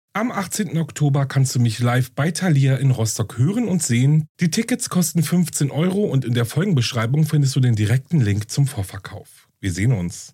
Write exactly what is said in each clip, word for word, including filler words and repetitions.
Am achtzehnten Oktober kannst du mich live bei Thalia in Rostock hören und sehen. Die Tickets kosten fünfzehn Euro und in der Folgenbeschreibung findest du den direkten Link zum Vorverkauf. Wir sehen uns.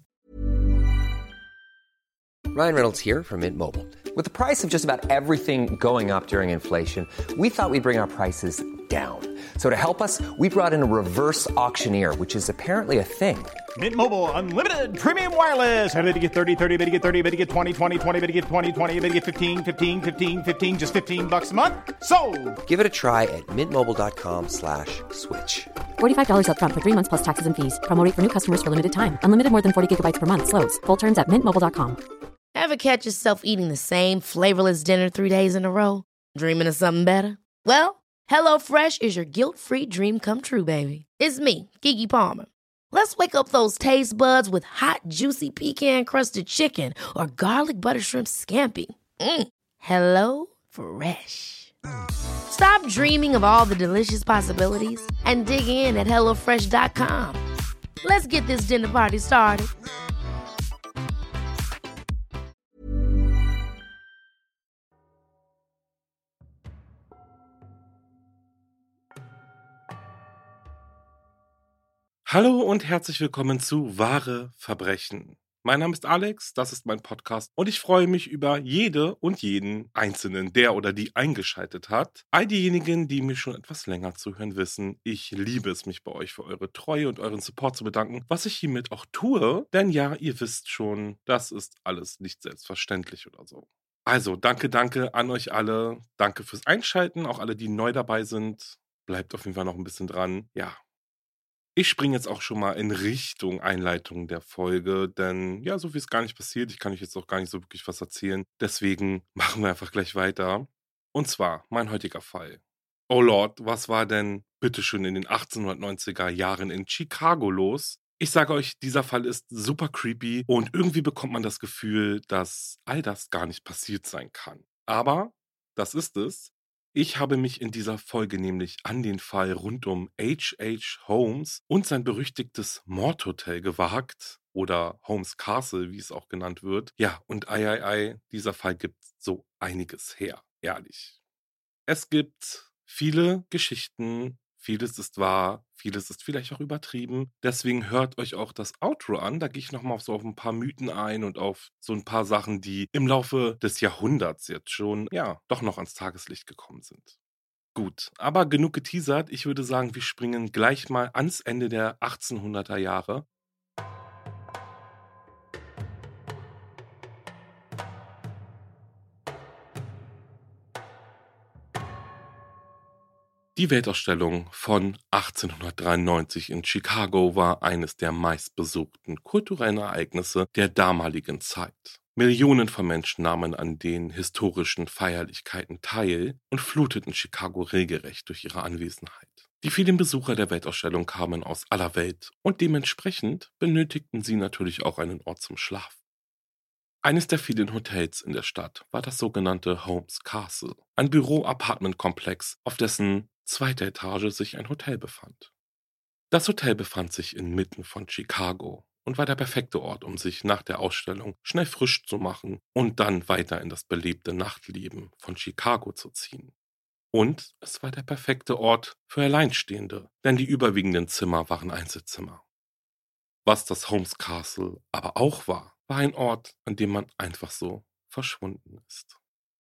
Ryan Reynolds here from Mint Mobile. With the price of just about everything going up during inflation, we thought we'd bring our prices down. So to help us, we brought in a reverse auctioneer, which is apparently a thing. Mint Mobile Unlimited Premium Wireless. How to get thirty, thirty, how to get thirty, how to get twenty, twenty, twenty, how to get twenty, twenty, how to get fifteen, fifteen, fifteen, fifteen, just fifteen bucks a month? Sold! Give it a try at mintmobile.com slash switch. forty-five dollars up front for three months plus taxes and fees. Promo rate for new customers for limited time. Unlimited more than forty gigabytes per month. Slows full terms at mint mobile dot com. Ever catch yourself eating the same flavorless dinner three days in a row? Dreaming of something better? Well, HelloFresh is your guilt-free dream come true, baby. It's me, Keke Palmer. Let's wake up those taste buds with hot, juicy pecan-crusted chicken or garlic butter shrimp scampi. Mm. Hello Fresh. Stop dreaming of all the delicious possibilities and dig in at hello fresh dot com. Let's get this dinner party started. Hallo und herzlich willkommen zu Wahre Verbrechen. Mein Name ist Alex, das ist mein Podcast und ich freue mich über jede und jeden Einzelnen, der oder die eingeschaltet hat. All diejenigen, die mir schon etwas länger zuhören, wissen, ich liebe es, mich bei euch für eure Treue und euren Support zu bedanken, was ich hiermit auch tue, denn ja, ihr wisst schon, das ist alles nicht selbstverständlich oder so. Also, danke, danke an euch alle, danke fürs Einschalten, auch alle, die neu dabei sind. Bleibt auf jeden Fall noch ein bisschen dran, ja. Ich springe jetzt auch schon mal in Richtung Einleitung der Folge, denn ja, so viel ist gar nicht passiert. Ich kann euch jetzt auch gar nicht so wirklich was erzählen. Deswegen machen wir einfach gleich weiter. Und zwar mein heutiger Fall. Oh Lord, was war denn bitteschön in den achtzehnhundertneunziger Jahren in Chicago los? Ich sage euch, dieser Fall ist super creepy und irgendwie bekommt man das Gefühl, dass all das gar nicht passiert sein kann. Aber das ist es. Ich habe mich in dieser Folge nämlich an den Fall rund um H H. Holmes und sein berüchtigtes Mordhotel gewagt oder Holmes Castle, wie es auch genannt wird. Ja, und ei, ei, ei, dieser Fall gibt so einiges her, ehrlich. Es gibt viele Geschichten, vieles ist wahr, vieles ist vielleicht auch übertrieben. Deswegen hört euch auch das Outro an. Da gehe ich nochmal so auf ein paar Mythen ein und auf so ein paar Sachen, die im Laufe des Jahrhunderts jetzt schon, ja, doch noch ans Tageslicht gekommen sind. Gut, aber genug geteasert. Ich würde sagen, wir springen gleich mal ans Ende der achtzehnhunderter Jahre. Die Weltausstellung von achtzehnhundertdreiundneunzig in Chicago war eines der meistbesuchten kulturellen Ereignisse der damaligen Zeit. Millionen von Menschen nahmen an den historischen Feierlichkeiten teil und fluteten Chicago regelrecht durch ihre Anwesenheit. Die vielen Besucher der Weltausstellung kamen aus aller Welt und dementsprechend benötigten sie natürlich auch einen Ort zum Schlaf. Eines der vielen Hotels in der Stadt war das sogenannte Holmes Castle, ein Büro-Apartment-Komplex, auf dessen zweiter Etage sich ein Hotel befand. Das Hotel befand sich inmitten von Chicago und war der perfekte Ort, um sich nach der Ausstellung schnell frisch zu machen und dann weiter in das belebte Nachtleben von Chicago zu ziehen. Und es war der perfekte Ort für Alleinstehende, denn die überwiegenden Zimmer waren Einzelzimmer. Was das Holmes Castle aber auch war, war ein Ort, an dem man einfach so verschwunden ist.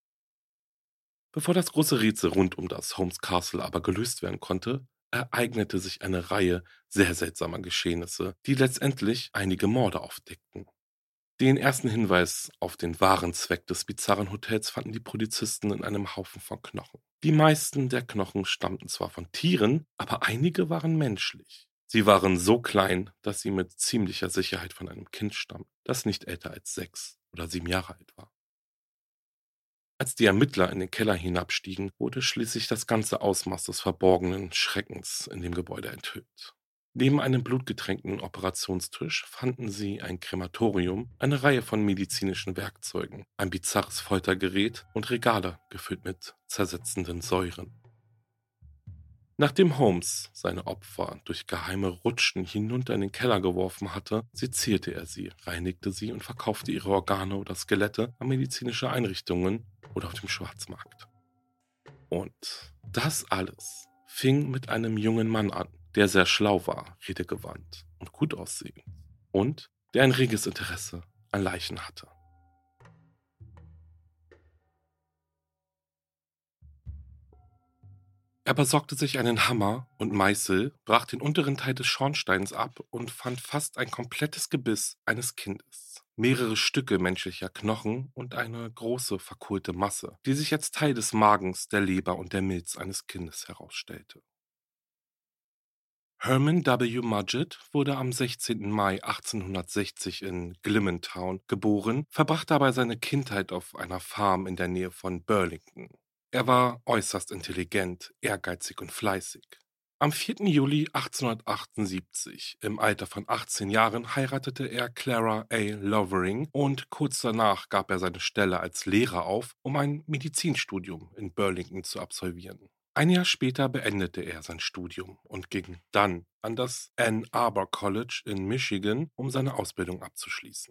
Bevor das große Rätsel rund um das Holmes Castle aber gelöst werden konnte, ereignete sich eine Reihe sehr seltsamer Geschehnisse, die letztendlich einige Morde aufdeckten. Den ersten Hinweis auf den wahren Zweck des bizarren Hotels fanden die Polizisten in einem Haufen von Knochen. Die meisten der Knochen stammten zwar von Tieren, aber einige waren menschlich. Sie waren so klein, dass sie mit ziemlicher Sicherheit von einem Kind stammten, das nicht älter als sechs oder sieben Jahre alt war. Als die Ermittler in den Keller hinabstiegen, wurde schließlich das ganze Ausmaß des verborgenen Schreckens in dem Gebäude enthüllt. Neben einem blutgetränkten Operationstisch fanden sie ein Krematorium, eine Reihe von medizinischen Werkzeugen, ein bizarres Foltergerät und Regale gefüllt mit zersetzenden Säuren. Nachdem Holmes seine Opfer durch geheime Rutschen hinunter in den Keller geworfen hatte, sezierte er sie, reinigte sie und verkaufte ihre Organe oder Skelette an medizinische Einrichtungen, oder auf dem Schwarzmarkt. Und das alles fing mit einem jungen Mann an, der sehr schlau war, redegewandt und gut aussehend und der ein reges Interesse an Leichen hatte. Er besorgte sich einen Hammer und Meißel, brach den unteren Teil des Schornsteins ab und fand fast ein komplettes Gebiss eines Kindes, mehrere Stücke menschlicher Knochen und eine große verkohlte Masse, die sich als Teil des Magens, der Leber und der Milz eines Kindes herausstellte. Herman W. Mudgett wurde am sechzehnten Mai achtzehnhundertsechzig in Glimmentown geboren, verbrachte aber seine Kindheit auf einer Farm in der Nähe von Burlington. Er war äußerst intelligent, ehrgeizig und fleißig. Am vierten Juli achtzehnhundertachtundsiebzig, im Alter von achtzehn Jahren, heiratete er Clara A. Lovering und kurz danach gab er seine Stelle als Lehrer auf, um ein Medizinstudium in Burlington zu absolvieren. Ein Jahr später beendete er sein Studium und ging dann an das Ann Arbor College in Michigan, um seine Ausbildung abzuschließen.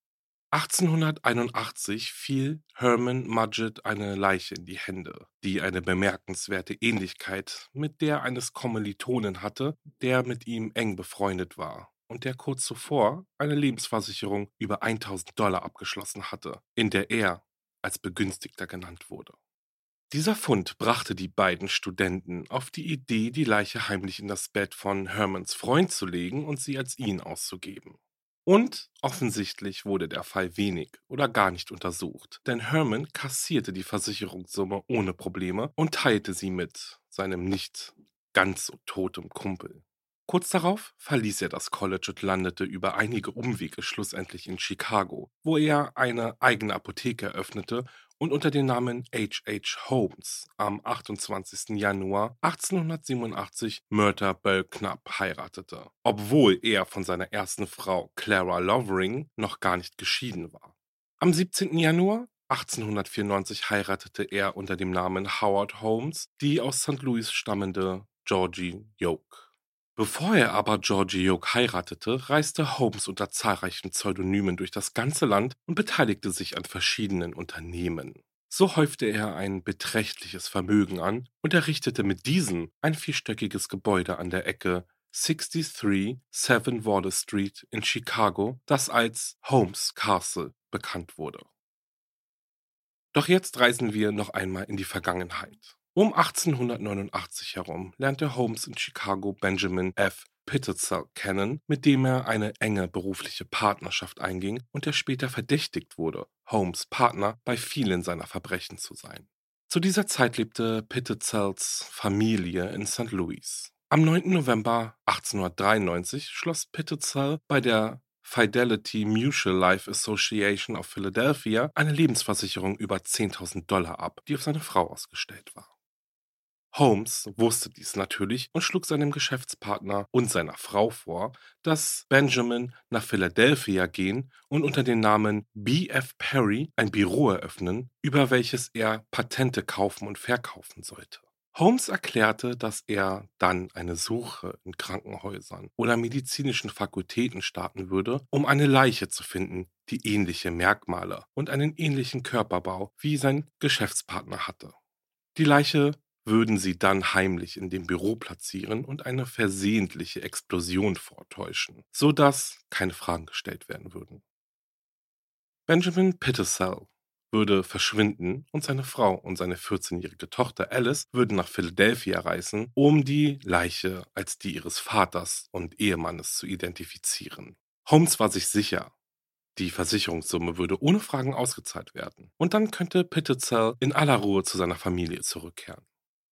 achtzehnhunderteinundachtzig fiel Herman Mudgett eine Leiche in die Hände, die eine bemerkenswerte Ähnlichkeit mit der eines Kommilitonen hatte, der mit ihm eng befreundet war und der kurz zuvor eine Lebensversicherung über tausend Dollar abgeschlossen hatte, in der er als Begünstigter genannt wurde. Dieser Fund brachte die beiden Studenten auf die Idee, die Leiche heimlich in das Bett von Hermans Freund zu legen und sie als ihn auszugeben. Und offensichtlich wurde der Fall wenig oder gar nicht untersucht, denn Herman kassierte die Versicherungssumme ohne Probleme und teilte sie mit seinem nicht ganz so totem Kumpel. Kurz darauf verließ er das College und landete über einige Umwege schlussendlich in Chicago, wo er eine eigene Apotheke eröffnete und unter dem Namen H H. Holmes am achtundzwanzigsten Januar achtzehnhundertsiebenundachtzig Myrta Belknap heiratete, obwohl er von seiner ersten Frau Clara Lovering noch gar nicht geschieden war. Am siebzehnten Januar achtzehnhundertvierundneunzig heiratete er unter dem Namen Howard Holmes die aus Sankt Louis stammende Georgie Yoke. Bevor er aber Georgie Yoke heiratete, reiste Holmes unter zahlreichen Pseudonymen durch das ganze Land und beteiligte sich an verschiedenen Unternehmen. So häufte er ein beträchtliches Vermögen an und errichtete mit diesem ein vierstöckiges Gebäude an der Ecke dreiundsechzig Seven Water Street in Chicago, das als Holmes Castle bekannt wurde. Doch jetzt reisen wir noch einmal in die Vergangenheit. Um achtzehnhundertneunundachtzig herum lernte Holmes in Chicago Benjamin F. Pittersell kennen, mit dem er eine enge berufliche Partnerschaft einging und der später verdächtigt wurde, Holmes' Partner bei vielen seiner Verbrechen zu sein. Zu dieser Zeit lebte Pittersells Familie in Sankt Louis. Am neunten November achtzehnhundertdreiundneunzig schloss Pittersell bei der Fidelity Mutual Life Association of Philadelphia eine Lebensversicherung über zehntausend Dollar ab, die auf seine Frau ausgestellt war. Holmes wusste dies natürlich und schlug seinem Geschäftspartner und seiner Frau vor, dass Benjamin nach Philadelphia gehen und unter dem Namen B F Perry ein Büro eröffnen, über welches er Patente kaufen und verkaufen sollte. Holmes erklärte, dass er dann eine Suche in Krankenhäusern oder medizinischen Fakultäten starten würde, um eine Leiche zu finden, die ähnliche Merkmale und einen ähnlichen Körperbau wie sein Geschäftspartner hatte. Die Leiche würden sie dann heimlich in dem Büro platzieren und eine versehentliche Explosion vortäuschen, sodass keine Fragen gestellt werden würden. Benjamin Pittersell würde verschwinden und seine Frau und seine vierzehnjährige Tochter Alice würden nach Philadelphia reisen, um die Leiche als die ihres Vaters und Ehemannes zu identifizieren. Holmes war sich sicher, die Versicherungssumme würde ohne Fragen ausgezahlt werden und dann könnte Pittersell in aller Ruhe zu seiner Familie zurückkehren.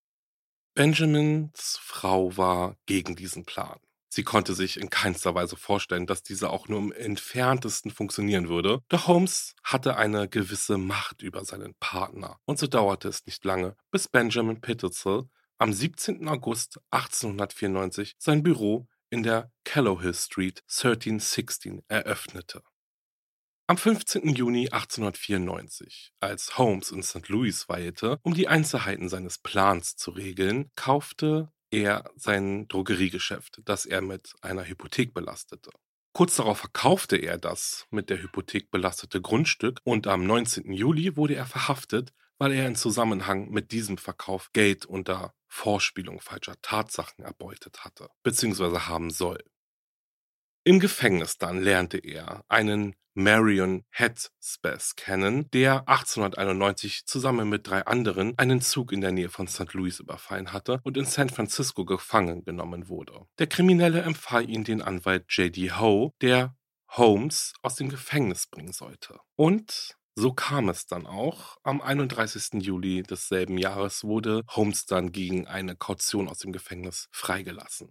Benjamins Frau war gegen diesen Plan. Sie konnte sich in keinster Weise vorstellen, dass dieser auch nur im entferntesten funktionieren würde. Doch Holmes hatte eine gewisse Macht über seinen Partner. Und so dauerte es nicht lange, bis Benjamin Pittersell am siebzehnten August achtzehnhundertvierundneunzig sein Büro in der Callowhill Street dreizehn eröffnete. Am fünfzehnten Juni achtzehnhundertvierundneunzig, als Holmes in Sankt Louis weilte, um die Einzelheiten seines Plans zu regeln, kaufte er sein Drogeriegeschäft, das er mit einer Hypothek belastete. Kurz darauf verkaufte er das mit der Hypothek belastete Grundstück und am neunzehnten Juli wurde er verhaftet, weil er in Zusammenhang mit diesem Verkauf Geld unter Vorspielung falscher Tatsachen erbeutet hatte, bzw. haben soll. Im Gefängnis dann lernte er einen Marion Headspath kennen, der achtzehnhunderteinundneunzig zusammen mit drei anderen einen Zug in der Nähe von Sankt Louis überfallen hatte und in San Francisco gefangen genommen wurde. Der Kriminelle empfahl ihm den Anwalt J D Ho, der Holmes aus dem Gefängnis bringen sollte. Und so kam es dann auch. Am einunddreißigsten Juli desselben Jahres wurde Holmes dann gegen eine Kaution aus dem Gefängnis freigelassen.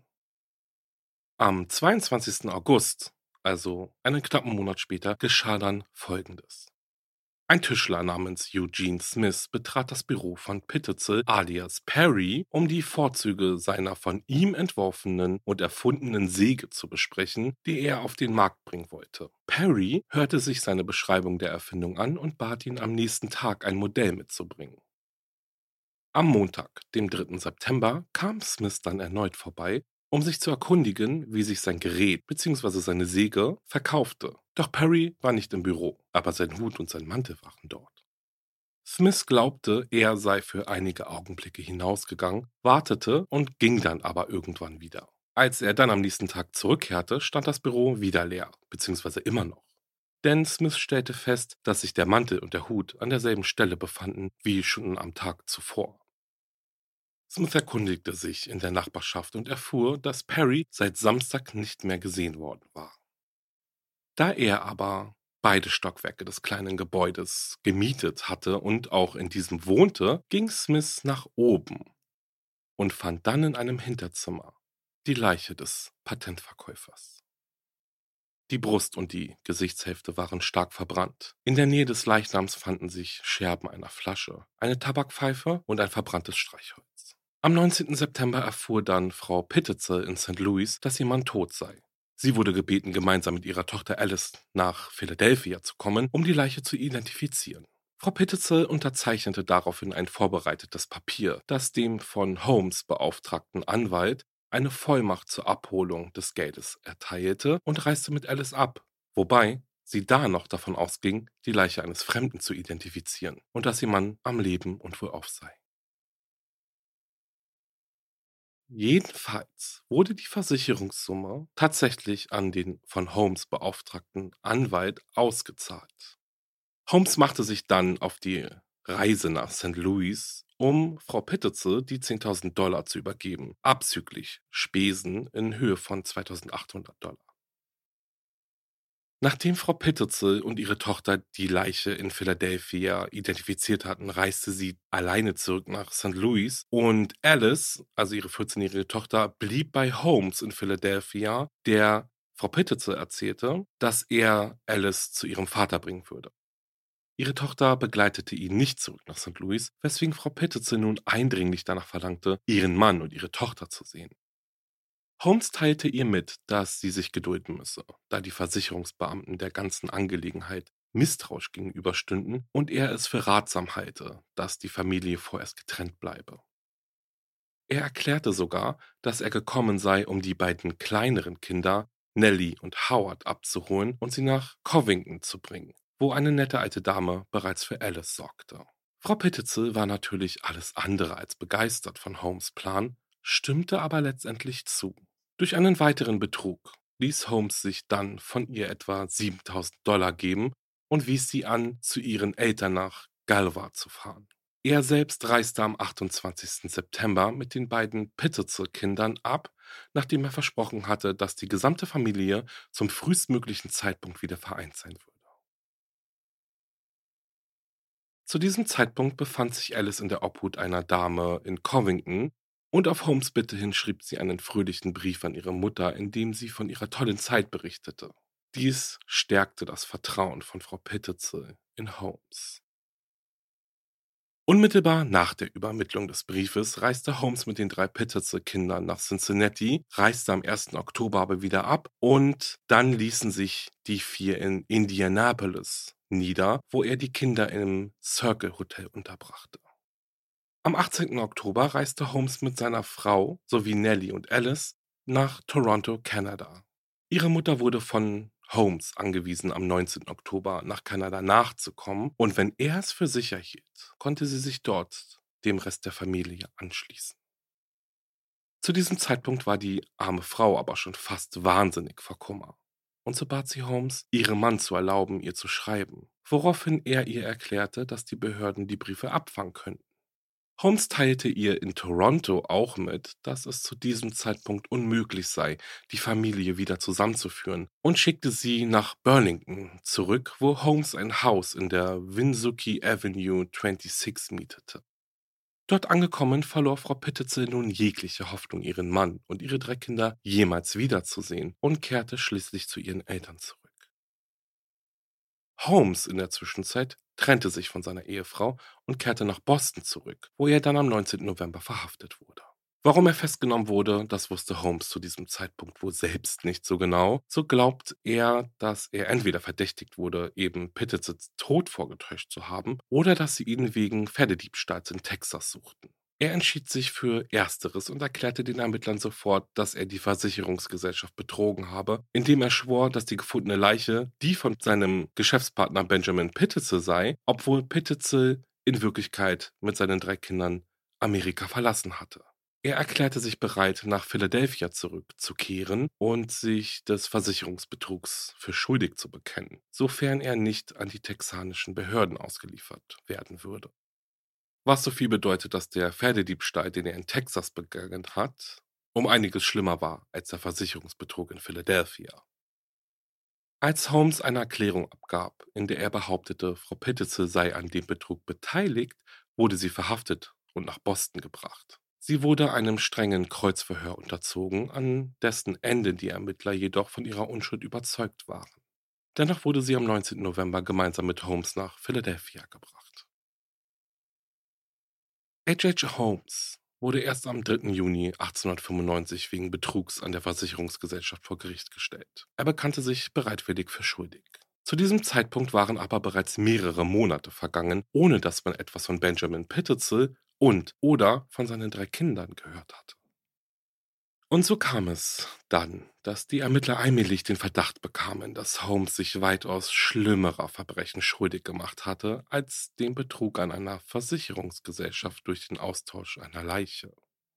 Am zweiundzwanzigsten August, also einen knappen Monat später, geschah dann Folgendes. Ein Tischler namens Eugene Smith betrat das Büro von Pittezel alias Perry, um die Vorzüge seiner von ihm entworfenen und erfundenen Säge zu besprechen, die er auf den Markt bringen wollte. Perry hörte sich seine Beschreibung der Erfindung an und bat ihn am nächsten Tag ein Modell mitzubringen. Am Montag, dem dritten September, kam Smith dann erneut vorbei, um sich zu erkundigen, wie sich sein Gerät bzw. seine Säge verkaufte. Doch Perry war nicht im Büro, aber sein Hut und sein Mantel waren dort. Smith glaubte, er sei für einige Augenblicke hinausgegangen, wartete und ging dann aber irgendwann wieder. Als er dann am nächsten Tag zurückkehrte, stand das Büro wieder leer, bzw. immer noch. Denn Smith stellte fest, dass sich der Mantel und der Hut an derselben Stelle befanden wie schon am Tag zuvor. Smith erkundigte sich in der Nachbarschaft und erfuhr, dass Perry seit Samstag nicht mehr gesehen worden war. Da er aber beide Stockwerke des kleinen Gebäudes gemietet hatte und auch in diesem wohnte, ging Smith nach oben und fand dann in einem Hinterzimmer die Leiche des Patentverkäufers. Die Brust und die Gesichtshälfte waren stark verbrannt. In der Nähe des Leichnams fanden sich Scherben einer Flasche, eine Tabakpfeife und ein verbranntes Streichholz. Am neunzehnten September erfuhr dann Frau Pittezel in Sankt Louis, dass ihr Mann tot sei. Sie wurde gebeten, gemeinsam mit ihrer Tochter Alice nach Philadelphia zu kommen, um die Leiche zu identifizieren. Frau Pittezel unterzeichnete daraufhin ein vorbereitetes Papier, das dem von Holmes beauftragten Anwalt eine Vollmacht zur Abholung des Geldes erteilte und reiste mit Alice ab, wobei sie da noch davon ausging, die Leiche eines Fremden zu identifizieren und dass ihr Mann am Leben und wohlauf sei. Jedenfalls wurde die Versicherungssumme tatsächlich an den von Holmes beauftragten Anwalt ausgezahlt. Holmes machte sich dann auf die Reise nach Sankt Louis, um Frau Pittezel die zehntausend Dollar zu übergeben, abzüglich Spesen in Höhe von zweitausendachthundert Dollar. Nachdem Frau Pittezel und ihre Tochter die Leiche in Philadelphia identifiziert hatten, reiste sie alleine zurück nach Sankt Louis und Alice, also ihre vierzehnjährige Tochter, blieb bei Holmes in Philadelphia, der Frau Pittezel erzählte, dass er Alice zu ihrem Vater bringen würde. Ihre Tochter begleitete ihn nicht zurück nach Sankt Louis, weswegen Frau Pittezel nun eindringlich danach verlangte, ihren Mann und ihre Tochter zu sehen. Holmes teilte ihr mit, dass sie sich gedulden müsse, da die Versicherungsbeamten der ganzen Angelegenheit misstrauisch gegenüberstünden und er es für ratsam halte, dass die Familie vorerst getrennt bleibe. Er erklärte sogar, dass er gekommen sei, um die beiden kleineren Kinder, Nellie und Howard, abzuholen und sie nach Covington zu bringen, wo eine nette alte Dame bereits für Alice sorgte. Frau Pittezel war natürlich alles andere als begeistert von Holmes' Plan, stimmte aber letztendlich zu. Durch einen weiteren Betrug ließ Holmes sich dann von ihr etwa siebentausend Dollar geben und wies sie an, zu ihren Eltern nach Galva zu fahren. Er selbst reiste am achtundzwanzigsten September mit den beiden Pittezel-Kindern ab, nachdem er versprochen hatte, dass die gesamte Familie zum frühestmöglichen Zeitpunkt wieder vereint sein würde. Zu diesem Zeitpunkt befand sich Alice in der Obhut einer Dame in Covington, und auf Holmes' Bitte hin schrieb sie einen fröhlichen Brief an ihre Mutter, in dem sie von ihrer tollen Zeit berichtete. Dies stärkte das Vertrauen von Frau Pittezel in Holmes. Unmittelbar nach der Übermittlung des Briefes reiste Holmes mit den drei Pittezel-Kindern nach Cincinnati, reiste am ersten Oktober aber wieder ab und dann ließen sich die vier in Indianapolis nieder, wo er die Kinder im Circle Hotel unterbrachte. Am achtzehnten Oktober reiste Holmes mit seiner Frau sowie Nellie und Alice nach Toronto, Kanada. Ihre Mutter wurde von Holmes angewiesen, am neunzehnten Oktober nach Kanada nachzukommen, und wenn er es für sicher hielt, konnte sie sich dort dem Rest der Familie anschließen. Zu diesem Zeitpunkt war die arme Frau aber schon fast wahnsinnig vor Kummer. Und so bat sie Holmes, ihrem Mann zu erlauben, ihr zu schreiben, woraufhin er ihr erklärte, dass die Behörden die Briefe abfangen könnten. Holmes teilte ihr in Toronto auch mit, dass es zu diesem Zeitpunkt unmöglich sei, die Familie wieder zusammenzuführen, und schickte sie nach Burlington zurück, wo Holmes ein Haus in der Winooski Avenue sechsundzwanzig mietete. Dort angekommen, verlor Frau Pittezel nun jegliche Hoffnung, ihren Mann und ihre drei Kinder jemals wiederzusehen, und kehrte schließlich zu ihren Eltern zurück. Holmes in der Zwischenzeit trennte sich von seiner Ehefrau und kehrte nach Boston zurück, wo er dann am neunzehnten November verhaftet wurde. Warum er festgenommen wurde, das wusste Holmes zu diesem Zeitpunkt wohl selbst nicht so genau. So glaubt er, dass er entweder verdächtigt wurde, eben Pittezels Tod vorgetäuscht zu haben, oder dass sie ihn wegen Pferdediebstahls in Texas suchten. Er entschied sich für Ersteres und erklärte den Ermittlern sofort, dass er die Versicherungsgesellschaft betrogen habe, indem er schwor, dass die gefundene Leiche die von seinem Geschäftspartner Benjamin Pittezel sei, obwohl Pittezel in Wirklichkeit mit seinen drei Kindern Amerika verlassen hatte. Er erklärte sich bereit, nach Philadelphia zurückzukehren und sich des Versicherungsbetrugs für schuldig zu bekennen, sofern er nicht an die texanischen Behörden ausgeliefert werden würde. Was so viel bedeutet, dass der Pferdediebstahl, den er in Texas begangen hat, um einiges schlimmer war als der Versicherungsbetrug in Philadelphia. Als Holmes eine Erklärung abgab, in der er behauptete, Frau Pittezel sei an dem Betrug beteiligt, wurde sie verhaftet und nach Boston gebracht. Sie wurde einem strengen Kreuzverhör unterzogen, an dessen Ende die Ermittler jedoch von ihrer Unschuld überzeugt waren. Dennoch wurde sie am neunzehnten November gemeinsam mit Holmes nach Philadelphia gebracht. H H. Holmes wurde erst am dritten Juni achtzehnhundertfünfundneunzig wegen Betrugs an der Versicherungsgesellschaft vor Gericht gestellt. Er bekannte sich bereitwillig für schuldig. Zu diesem Zeitpunkt waren aber bereits mehrere Monate vergangen, ohne dass man etwas von Benjamin Pittezel und oder von seinen drei Kindern gehört hatte. Und so kam es dann, dass die Ermittler allmählich den Verdacht bekamen, dass Holmes sich weitaus schlimmerer Verbrechen schuldig gemacht hatte, als den Betrug an einer Versicherungsgesellschaft durch den Austausch einer Leiche.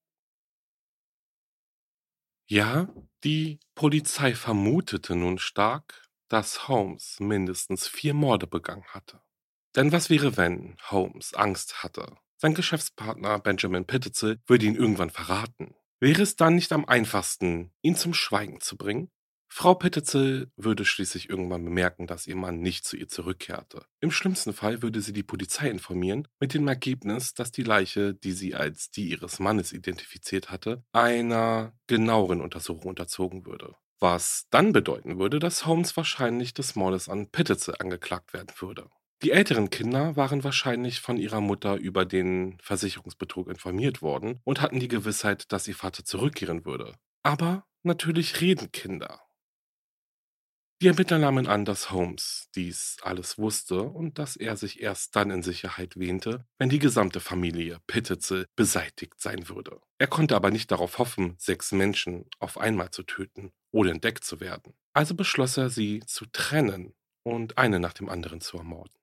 Ja, die Polizei vermutete nun stark, dass Holmes mindestens vier Morde begangen hatte. Denn was wäre, wenn Holmes Angst hatte? Sein Geschäftspartner Benjamin Pittezel würde ihn irgendwann verraten. Wäre es dann nicht am einfachsten, ihn zum Schweigen zu bringen? Frau Pittezel würde schließlich irgendwann bemerken, dass ihr Mann nicht zu ihr zurückkehrte. Im schlimmsten Fall würde sie die Polizei informieren, mit dem Ergebnis, dass die Leiche, die sie als die ihres Mannes identifiziert hatte, einer genaueren Untersuchung unterzogen würde. Was dann bedeuten würde, dass Holmes wahrscheinlich des Mordes an Pittezel angeklagt werden würde. Die älteren Kinder waren wahrscheinlich von ihrer Mutter über den Versicherungsbetrug informiert worden und hatten die Gewissheit, dass ihr Vater zurückkehren würde. Aber natürlich reden Kinder. Die Ermittler nahmen an, dass Holmes dies alles wusste und dass er sich erst dann in Sicherheit wähnte, wenn die gesamte Familie Pittezel beseitigt sein würde. Er konnte aber nicht darauf hoffen, sechs Menschen auf einmal zu töten, ohne entdeckt zu werden. Also beschloss er, sie zu trennen und eine nach dem anderen zu ermorden.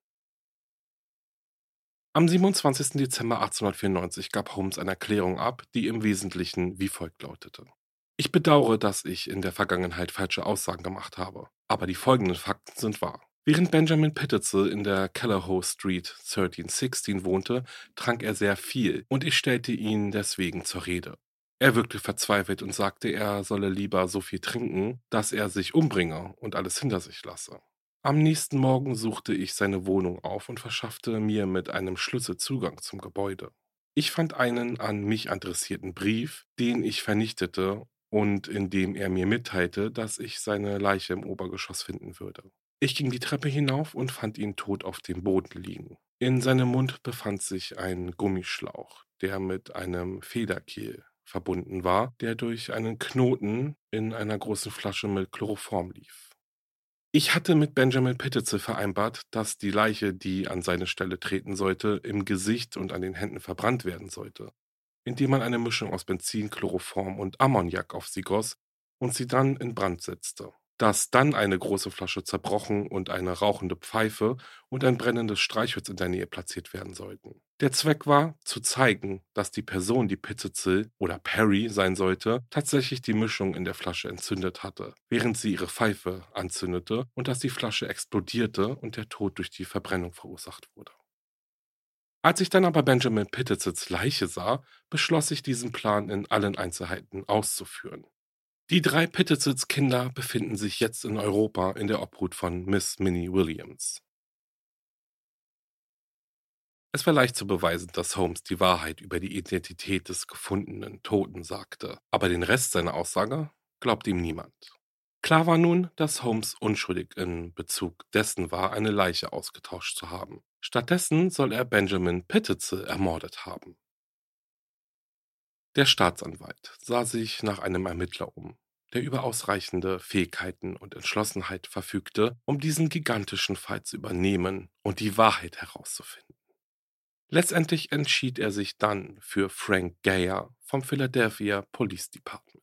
Am siebenundzwanzigsten Dezember achtzehnhundertvierundneunzig gab Holmes eine Erklärung ab, die im Wesentlichen wie folgt lautete: Ich bedauere, dass ich in der Vergangenheit falsche Aussagen gemacht habe, aber die folgenden Fakten sind wahr. Während Benjamin Pittezel in der Callaway Street dreizehn wohnte, trank er sehr viel und ich stellte ihn deswegen zur Rede. Er wirkte verzweifelt und sagte, er solle lieber so viel trinken, dass er sich umbringe und alles hinter sich lasse. Am nächsten Morgen suchte ich seine Wohnung auf und verschaffte mir mit einem Schlüssel Zugang zum Gebäude. Ich fand einen an mich adressierten Brief, den ich vernichtete und in dem er mir mitteilte, dass ich seine Leiche im Obergeschoss finden würde. Ich ging die Treppe hinauf und fand ihn tot auf dem Boden liegen. In seinem Mund befand sich ein Gummischlauch, der mit einem Federkiel verbunden war, der durch einen Knoten in einer großen Flasche mit Chloroform lief. Ich hatte mit Benjamin Pittezel vereinbart, dass die Leiche, die an seine Stelle treten sollte, im Gesicht und an den Händen verbrannt werden sollte, indem man eine Mischung aus Benzin, Chloroform und Ammoniak auf sie goss und sie dann in Brand setzte. dass dann eine große Flasche zerbrochen und eine rauchende Pfeife und ein brennendes Streichholz in der Nähe platziert werden sollten. Der Zweck war, zu zeigen, dass die Person, die Pittezel oder Perry sein sollte, tatsächlich die Mischung in der Flasche entzündet hatte, während sie ihre Pfeife anzündete und dass die Flasche explodierte und der Tod durch die Verbrennung verursacht wurde. Als ich dann aber Benjamin Pittezels Leiche sah, beschloss ich, diesen Plan in allen Einzelheiten auszuführen. Die drei Pittezels Kinder befinden sich jetzt in Europa in der Obhut von Miss Minnie Williams. Es war leicht zu beweisen, dass Holmes die Wahrheit über die Identität des gefundenen Toten sagte, aber den Rest seiner Aussage glaubt ihm niemand. Klar war nun, dass Holmes unschuldig in Bezug dessen war, eine Leiche ausgetauscht zu haben. Stattdessen soll er Benjamin Pittezel ermordet haben. Der Staatsanwalt sah sich nach einem Ermittler um, der über ausreichende Fähigkeiten und Entschlossenheit verfügte, um diesen gigantischen Fall zu übernehmen und die Wahrheit herauszufinden. Letztendlich entschied er sich dann für Frank Geyer vom Philadelphia Police Department.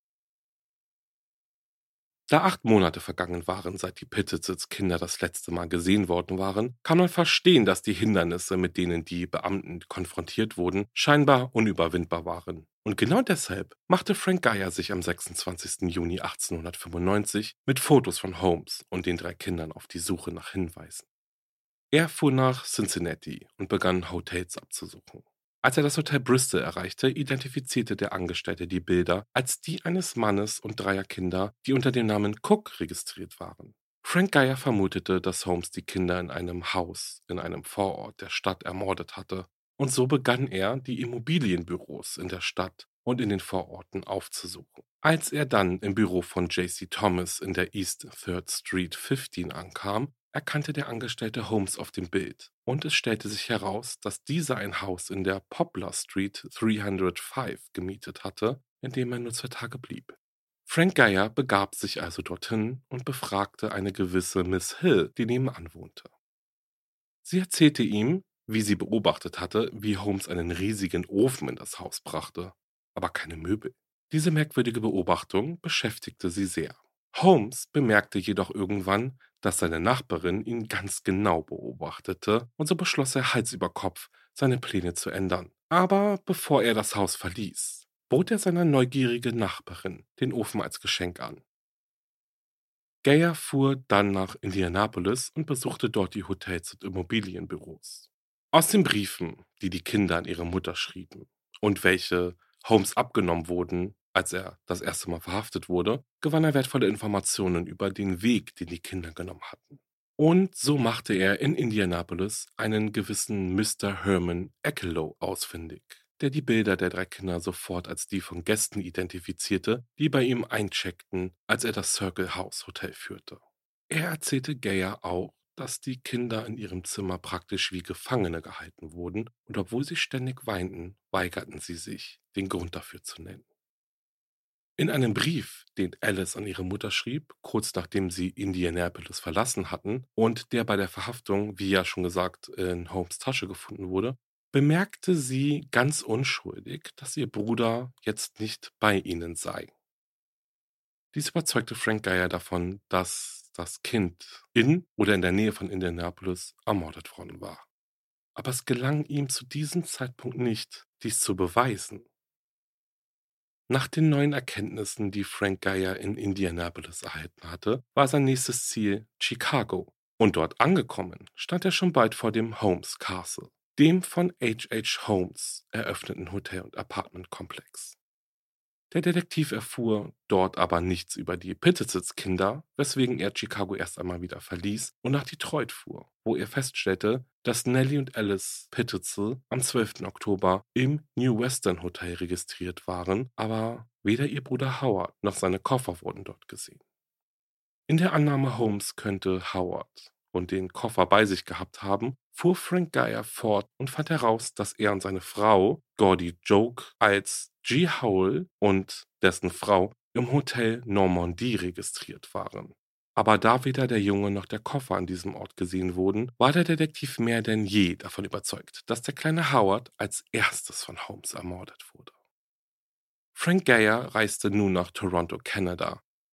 Da acht Monate vergangen waren, seit die Pittezels Kinder das letzte Mal gesehen worden waren, kann man verstehen, dass die Hindernisse, mit denen die Beamten konfrontiert wurden, scheinbar unüberwindbar waren. Und genau deshalb machte Frank Geyer sich am sechsundzwanzigsten Juni achtzehnhundertfünfundneunzig mit Fotos von Holmes und den drei Kindern auf die Suche nach Hinweisen. Er fuhr nach Cincinnati und begann Hotels abzusuchen. Als er das Hotel Bristol erreichte, identifizierte der Angestellte die Bilder als die eines Mannes und dreier Kinder, die unter dem Namen Cook registriert waren. Frank Geyer vermutete, dass Holmes die Kinder in einem Haus in einem Vorort der Stadt ermordet hatte, und so begann er, die Immobilienbüros in der Stadt und in den Vororten aufzusuchen. Als er dann im Büro von J C Thomas in der East Third Street fünfzehn ankam, erkannte der Angestellte Holmes auf dem Bild, und es stellte sich heraus, dass dieser ein Haus in der Poplar Street dreihundertfünf gemietet hatte, in dem er nur zwei Tage blieb. Frank Geyer begab sich also dorthin und befragte eine gewisse Miss Hill, die nebenan wohnte. Sie erzählte ihm, wie sie beobachtet hatte, wie Holmes einen riesigen Ofen in das Haus brachte, aber keine Möbel. Diese merkwürdige Beobachtung beschäftigte sie sehr. Holmes bemerkte jedoch irgendwann, dass seine Nachbarin ihn ganz genau beobachtete, und so beschloss er Hals über Kopf, seine Pläne zu ändern. Aber bevor er das Haus verließ, bot er seiner neugierigen Nachbarin den Ofen als Geschenk an. Geyer fuhr dann nach Indianapolis und besuchte dort die Hotels und Immobilienbüros. Aus den Briefen, die die Kinder an ihre Mutter schrieben und welche Holmes abgenommen wurden, als er das erste Mal verhaftet wurde, gewann er wertvolle Informationen über den Weg, den die Kinder genommen hatten. Und so machte er in Indianapolis einen gewissen Mister Herman Ekelow ausfindig, der die Bilder der drei Kinder sofort als die von Gästen identifizierte, die bei ihm eincheckten, als er das Circle House Hotel führte. Er erzählte Geyer auch, dass die Kinder in ihrem Zimmer praktisch wie Gefangene gehalten wurden, und obwohl sie ständig weinten, weigerten sie sich, den Grund dafür zu nennen. In einem Brief, den Alice an ihre Mutter schrieb, kurz nachdem sie Indianapolis verlassen hatten und der bei der Verhaftung, wie ja schon gesagt, in Holmes' Tasche gefunden wurde, bemerkte sie ganz unschuldig, dass ihr Bruder jetzt nicht bei ihnen sei. Dies überzeugte Frank Geyer davon, dass das Kind in oder in der Nähe von Indianapolis ermordet worden war. Aber es gelang ihm zu diesem Zeitpunkt nicht, dies zu beweisen. Nach den neuen Erkenntnissen, die Frank Geyer in Indianapolis erhalten hatte, war sein nächstes Ziel Chicago. Und dort angekommen, stand er schon bald vor dem Holmes Castle, dem von H H Holmes eröffneten Hotel- und Apartmentkomplex. Der Detektiv erfuhr dort aber nichts über die Pittezels Kinder, weswegen er Chicago erst einmal wieder verließ und nach Detroit fuhr, wo er feststellte, dass Nellie und Alice Pittezel am zwölften Oktober im New Western Hotel registriert waren, aber weder ihr Bruder Howard noch seine Koffer wurden dort gesehen. In der Annahme, Holmes könnte Howard und den Koffer bei sich gehabt haben, fuhr Frank Geyer fort und fand heraus, dass er und seine Frau, Gordy Joke, als G. Howell und dessen Frau im Hotel Normandie registriert waren. Aber da weder der Junge noch der Koffer an diesem Ort gesehen wurden, war der Detektiv mehr denn je davon überzeugt, dass der kleine Howard als erstes von Holmes ermordet wurde. Frank Geyer reiste nun nach Toronto, Kanada,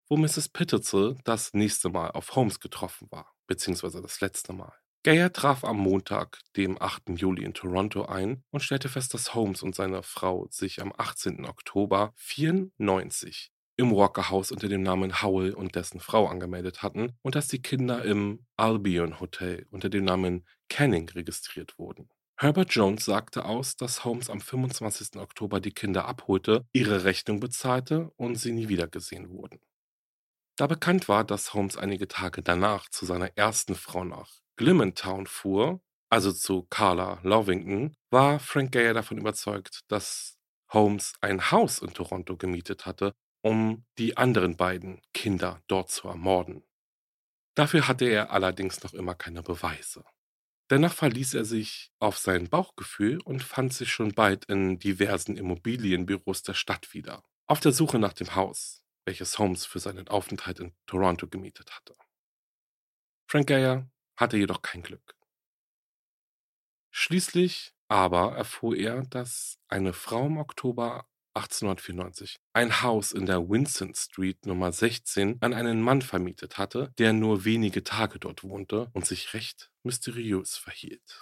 wo Misses Pittezel das nächste Mal auf Holmes getroffen war, beziehungsweise das letzte Mal. Geyer traf am Montag, dem achten Juli in Toronto ein und stellte fest, dass Holmes und seine Frau sich am achtzehnten Oktober vierundneunzig im Walker House unter dem Namen Howell und dessen Frau angemeldet hatten und dass die Kinder im Albion Hotel unter dem Namen Canning registriert wurden. Herbert Jones sagte aus, dass Holmes am fünfundzwanzigsten Oktober die Kinder abholte, ihre Rechnung bezahlte und sie nie wiedergesehen wurden. Da bekannt war, dass Holmes einige Tage danach zu seiner ersten Frau nach Glimmentown fuhr, also zu Carla Lovington, war Frank Geyer davon überzeugt, dass Holmes ein Haus in Toronto gemietet hatte, um die anderen beiden Kinder dort zu ermorden. Dafür hatte er allerdings noch immer keine Beweise. Dennoch verließ er sich auf sein Bauchgefühl und fand sich schon bald in diversen Immobilienbüros der Stadt wieder, auf der Suche nach dem Haus, welches Holmes für seinen Aufenthalt in Toronto gemietet hatte. Frank Geyer hatte jedoch kein Glück. Schließlich aber erfuhr er, dass eine Frau im Oktober achtzehnhundertvierundneunzig ein Haus in der Vincent Street Nummer sechzehn an einen Mann vermietet hatte, der nur wenige Tage dort wohnte und sich recht mysteriös verhielt.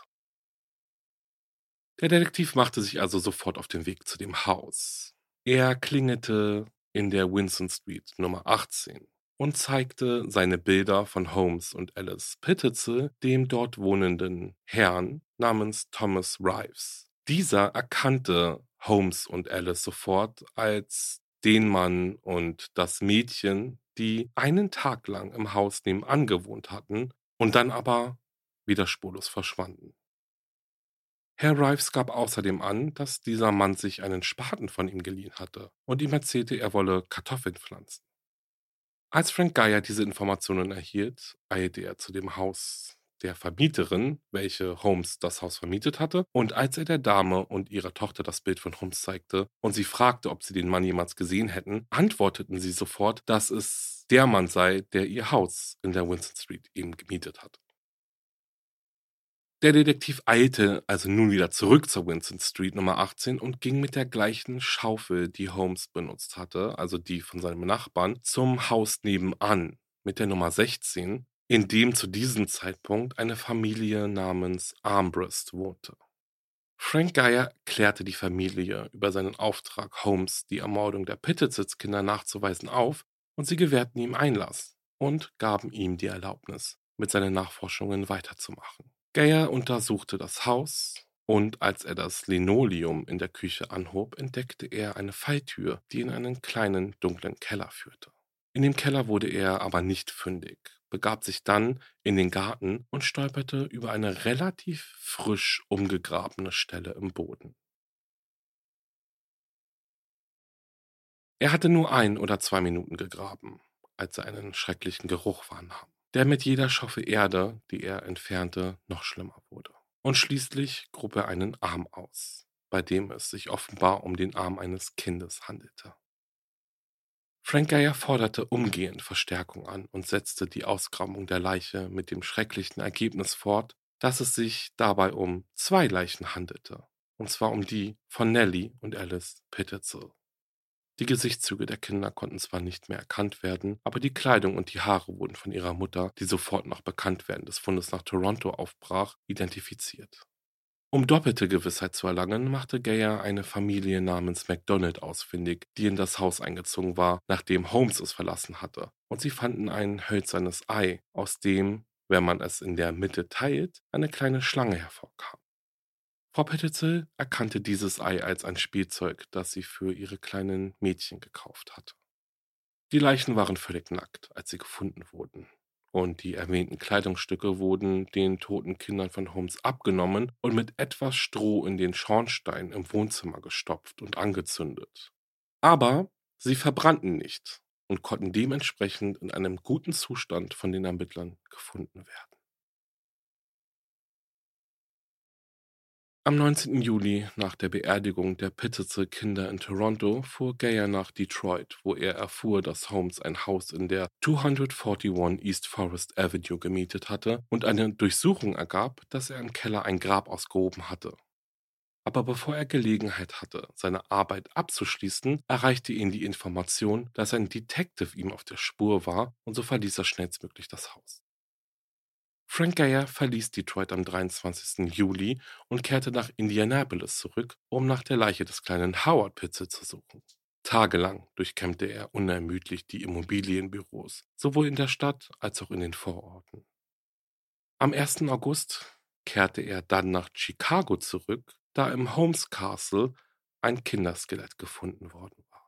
Der Detektiv machte sich also sofort auf den Weg zu dem Haus. Er klingelte in der Vincent Street Nummer achtzehn und zeigte seine Bilder von Holmes und Alice Pittezel dem dort wohnenden Herrn namens Thomas Rives. Dieser erkannte Holmes und Alice sofort als den Mann und das Mädchen, die einen Tag lang im Haus nebenan gewohnt hatten und dann aber wieder spurlos verschwanden. Herr Rives gab außerdem an, dass dieser Mann sich einen Spaten von ihm geliehen hatte und ihm erzählte, er wolle Kartoffeln pflanzen. Als Frank Geyer diese Informationen erhielt, eilte er zu dem Haus der Vermieterin, welche Holmes das Haus vermietet hatte, und als er der Dame und ihrer Tochter das Bild von Holmes zeigte und sie fragte, ob sie den Mann jemals gesehen hätten, antworteten sie sofort, dass es der Mann sei, der ihr Haus in der Vincent Street eben gemietet hat. Der Detektiv eilte also nun wieder zurück zur Vincent Street Nummer achtzehn und ging mit der gleichen Schaufel, die Holmes benutzt hatte, also die von seinem Nachbarn, zum Haus nebenan mit der Nummer sechzehn, in dem zu diesem Zeitpunkt eine Familie namens Armbrust wohnte. Frank Geyer klärte die Familie über seinen Auftrag, Holmes die Ermordung der Pittezels-Kinder nachzuweisen, auf und sie gewährten ihm Einlass und gaben ihm die Erlaubnis, mit seinen Nachforschungen weiterzumachen. Geyer untersuchte das Haus und als er das Linoleum in der Küche anhob, entdeckte er eine Falltür, die in einen kleinen, dunklen Keller führte. In dem Keller wurde er aber nicht fündig, begab sich dann in den Garten und stolperte über eine relativ frisch umgegrabene Stelle im Boden. Er hatte nur ein oder zwei Minuten gegraben, als er einen schrecklichen Geruch wahrnahm, der mit jeder Schaufel Erde, die er entfernte, noch schlimmer wurde. Und schließlich grub er einen Arm aus, bei dem es sich offenbar um den Arm eines Kindes handelte. Frank Geyer forderte umgehend Verstärkung an und setzte die Ausgrabung der Leiche mit dem schrecklichen Ergebnis fort, dass es sich dabei um zwei Leichen handelte, und zwar um die von Nellie und Alice Pittezel. Die Gesichtszüge der Kinder konnten zwar nicht mehr erkannt werden, aber die Kleidung und die Haare wurden von ihrer Mutter, die sofort nach Bekanntwerden des Fundes nach Toronto aufbrach, identifiziert. Um doppelte Gewissheit zu erlangen, machte Geyer eine Familie namens MacDonald ausfindig, die in das Haus eingezogen war, nachdem Holmes es verlassen hatte, und sie fanden ein hölzernes Ei, aus dem, wenn man es in der Mitte teilt, eine kleine Schlange hervorkam. Frau Pittezel erkannte dieses Ei als ein Spielzeug, das sie für ihre kleinen Mädchen gekauft hatte. Die Leichen waren völlig nackt, als sie gefunden wurden, und die erwähnten Kleidungsstücke wurden den toten Kindern von Holmes abgenommen und mit etwas Stroh in den Schornstein im Wohnzimmer gestopft und angezündet. Aber sie verbrannten nicht und konnten dementsprechend in einem guten Zustand von den Ermittlern gefunden werden. Am neunzehnten Juli, nach der Beerdigung der Pittezel-Kinder in Toronto, fuhr Geyer nach Detroit, wo er erfuhr, dass Holmes ein Haus in der zweihunderteinundvierzig East Forest Avenue gemietet hatte und eine Durchsuchung ergab, dass er im Keller ein Grab ausgehoben hatte. Aber bevor er Gelegenheit hatte, seine Arbeit abzuschließen, erreichte ihn die Information, dass ein Detective ihm auf der Spur war, und so verließ er schnellstmöglich das Haus. Frank Geyer verließ Detroit am dreiundzwanzigsten Juli und kehrte nach Indianapolis zurück, um nach der Leiche des kleinen Howard Pitzel zu suchen. Tagelang durchkämmte er unermüdlich die Immobilienbüros, sowohl in der Stadt als auch in den Vororten. Am ersten August kehrte er dann nach Chicago zurück, da im Holmes Castle ein Kinderskelett gefunden worden war.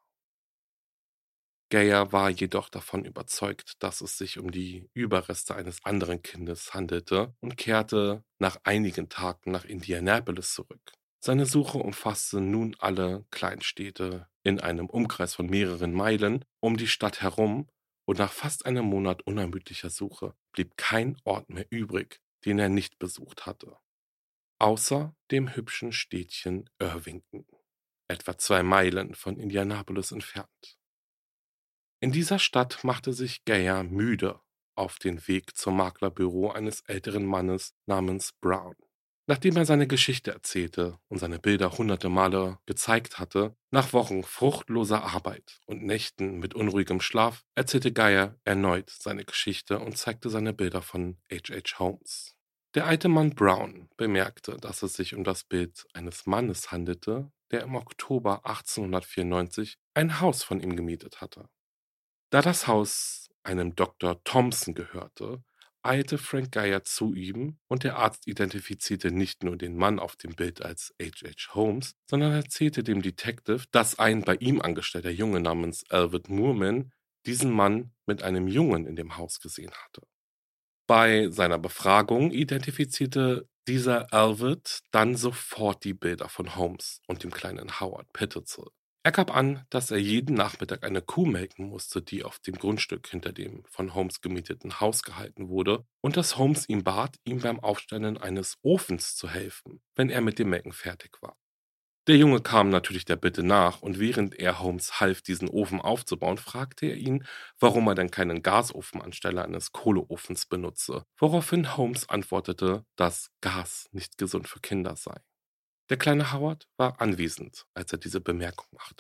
Geyer war jedoch davon überzeugt, dass es sich um die Überreste eines anderen Kindes handelte und kehrte nach einigen Tagen nach Indianapolis zurück. Seine Suche umfasste nun alle Kleinstädte in einem Umkreis von mehreren Meilen um die Stadt herum, und nach fast einem Monat unermüdlicher Suche blieb kein Ort mehr übrig, den er nicht besucht hatte. Außer dem hübschen Städtchen Irvington, etwa zwei Meilen von Indianapolis entfernt. In dieser Stadt machte sich Geyer müde auf den Weg zum Maklerbüro eines älteren Mannes namens Brown. Nachdem er seine Geschichte erzählte und seine Bilder hunderte Male gezeigt hatte, nach Wochen fruchtloser Arbeit und Nächten mit unruhigem Schlaf, erzählte Geyer erneut seine Geschichte und zeigte seine Bilder von H H. Holmes. Der alte Mann Brown bemerkte, dass es sich um das Bild eines Mannes handelte, der im Oktober achtzehnhundertvierundneunzig ein Haus von ihm gemietet hatte. Da das Haus einem Doktor Thompson gehörte, eilte Frank Geyer zu ihm, und der Arzt identifizierte nicht nur den Mann auf dem Bild als H H. Holmes, sondern erzählte dem Detective, dass ein bei ihm angestellter Junge namens Elwood Moorman diesen Mann mit einem Jungen in dem Haus gesehen hatte. Bei seiner Befragung identifizierte dieser Elwood dann sofort die Bilder von Holmes und dem kleinen Howard Pitzel. Er gab an, dass er jeden Nachmittag eine Kuh melken musste, die auf dem Grundstück hinter dem von Holmes gemieteten Haus gehalten wurde, und dass Holmes ihn bat, ihm beim Aufstellen eines Ofens zu helfen, wenn er mit dem Melken fertig war. Der Junge kam natürlich der Bitte nach, und während er Holmes half, diesen Ofen aufzubauen, fragte er ihn, warum er denn keinen Gasofen anstelle eines Kohleofens benutze, woraufhin Holmes antwortete, dass Gas nicht gesund für Kinder sei. Der kleine Howard war anwesend, als er diese Bemerkung machte.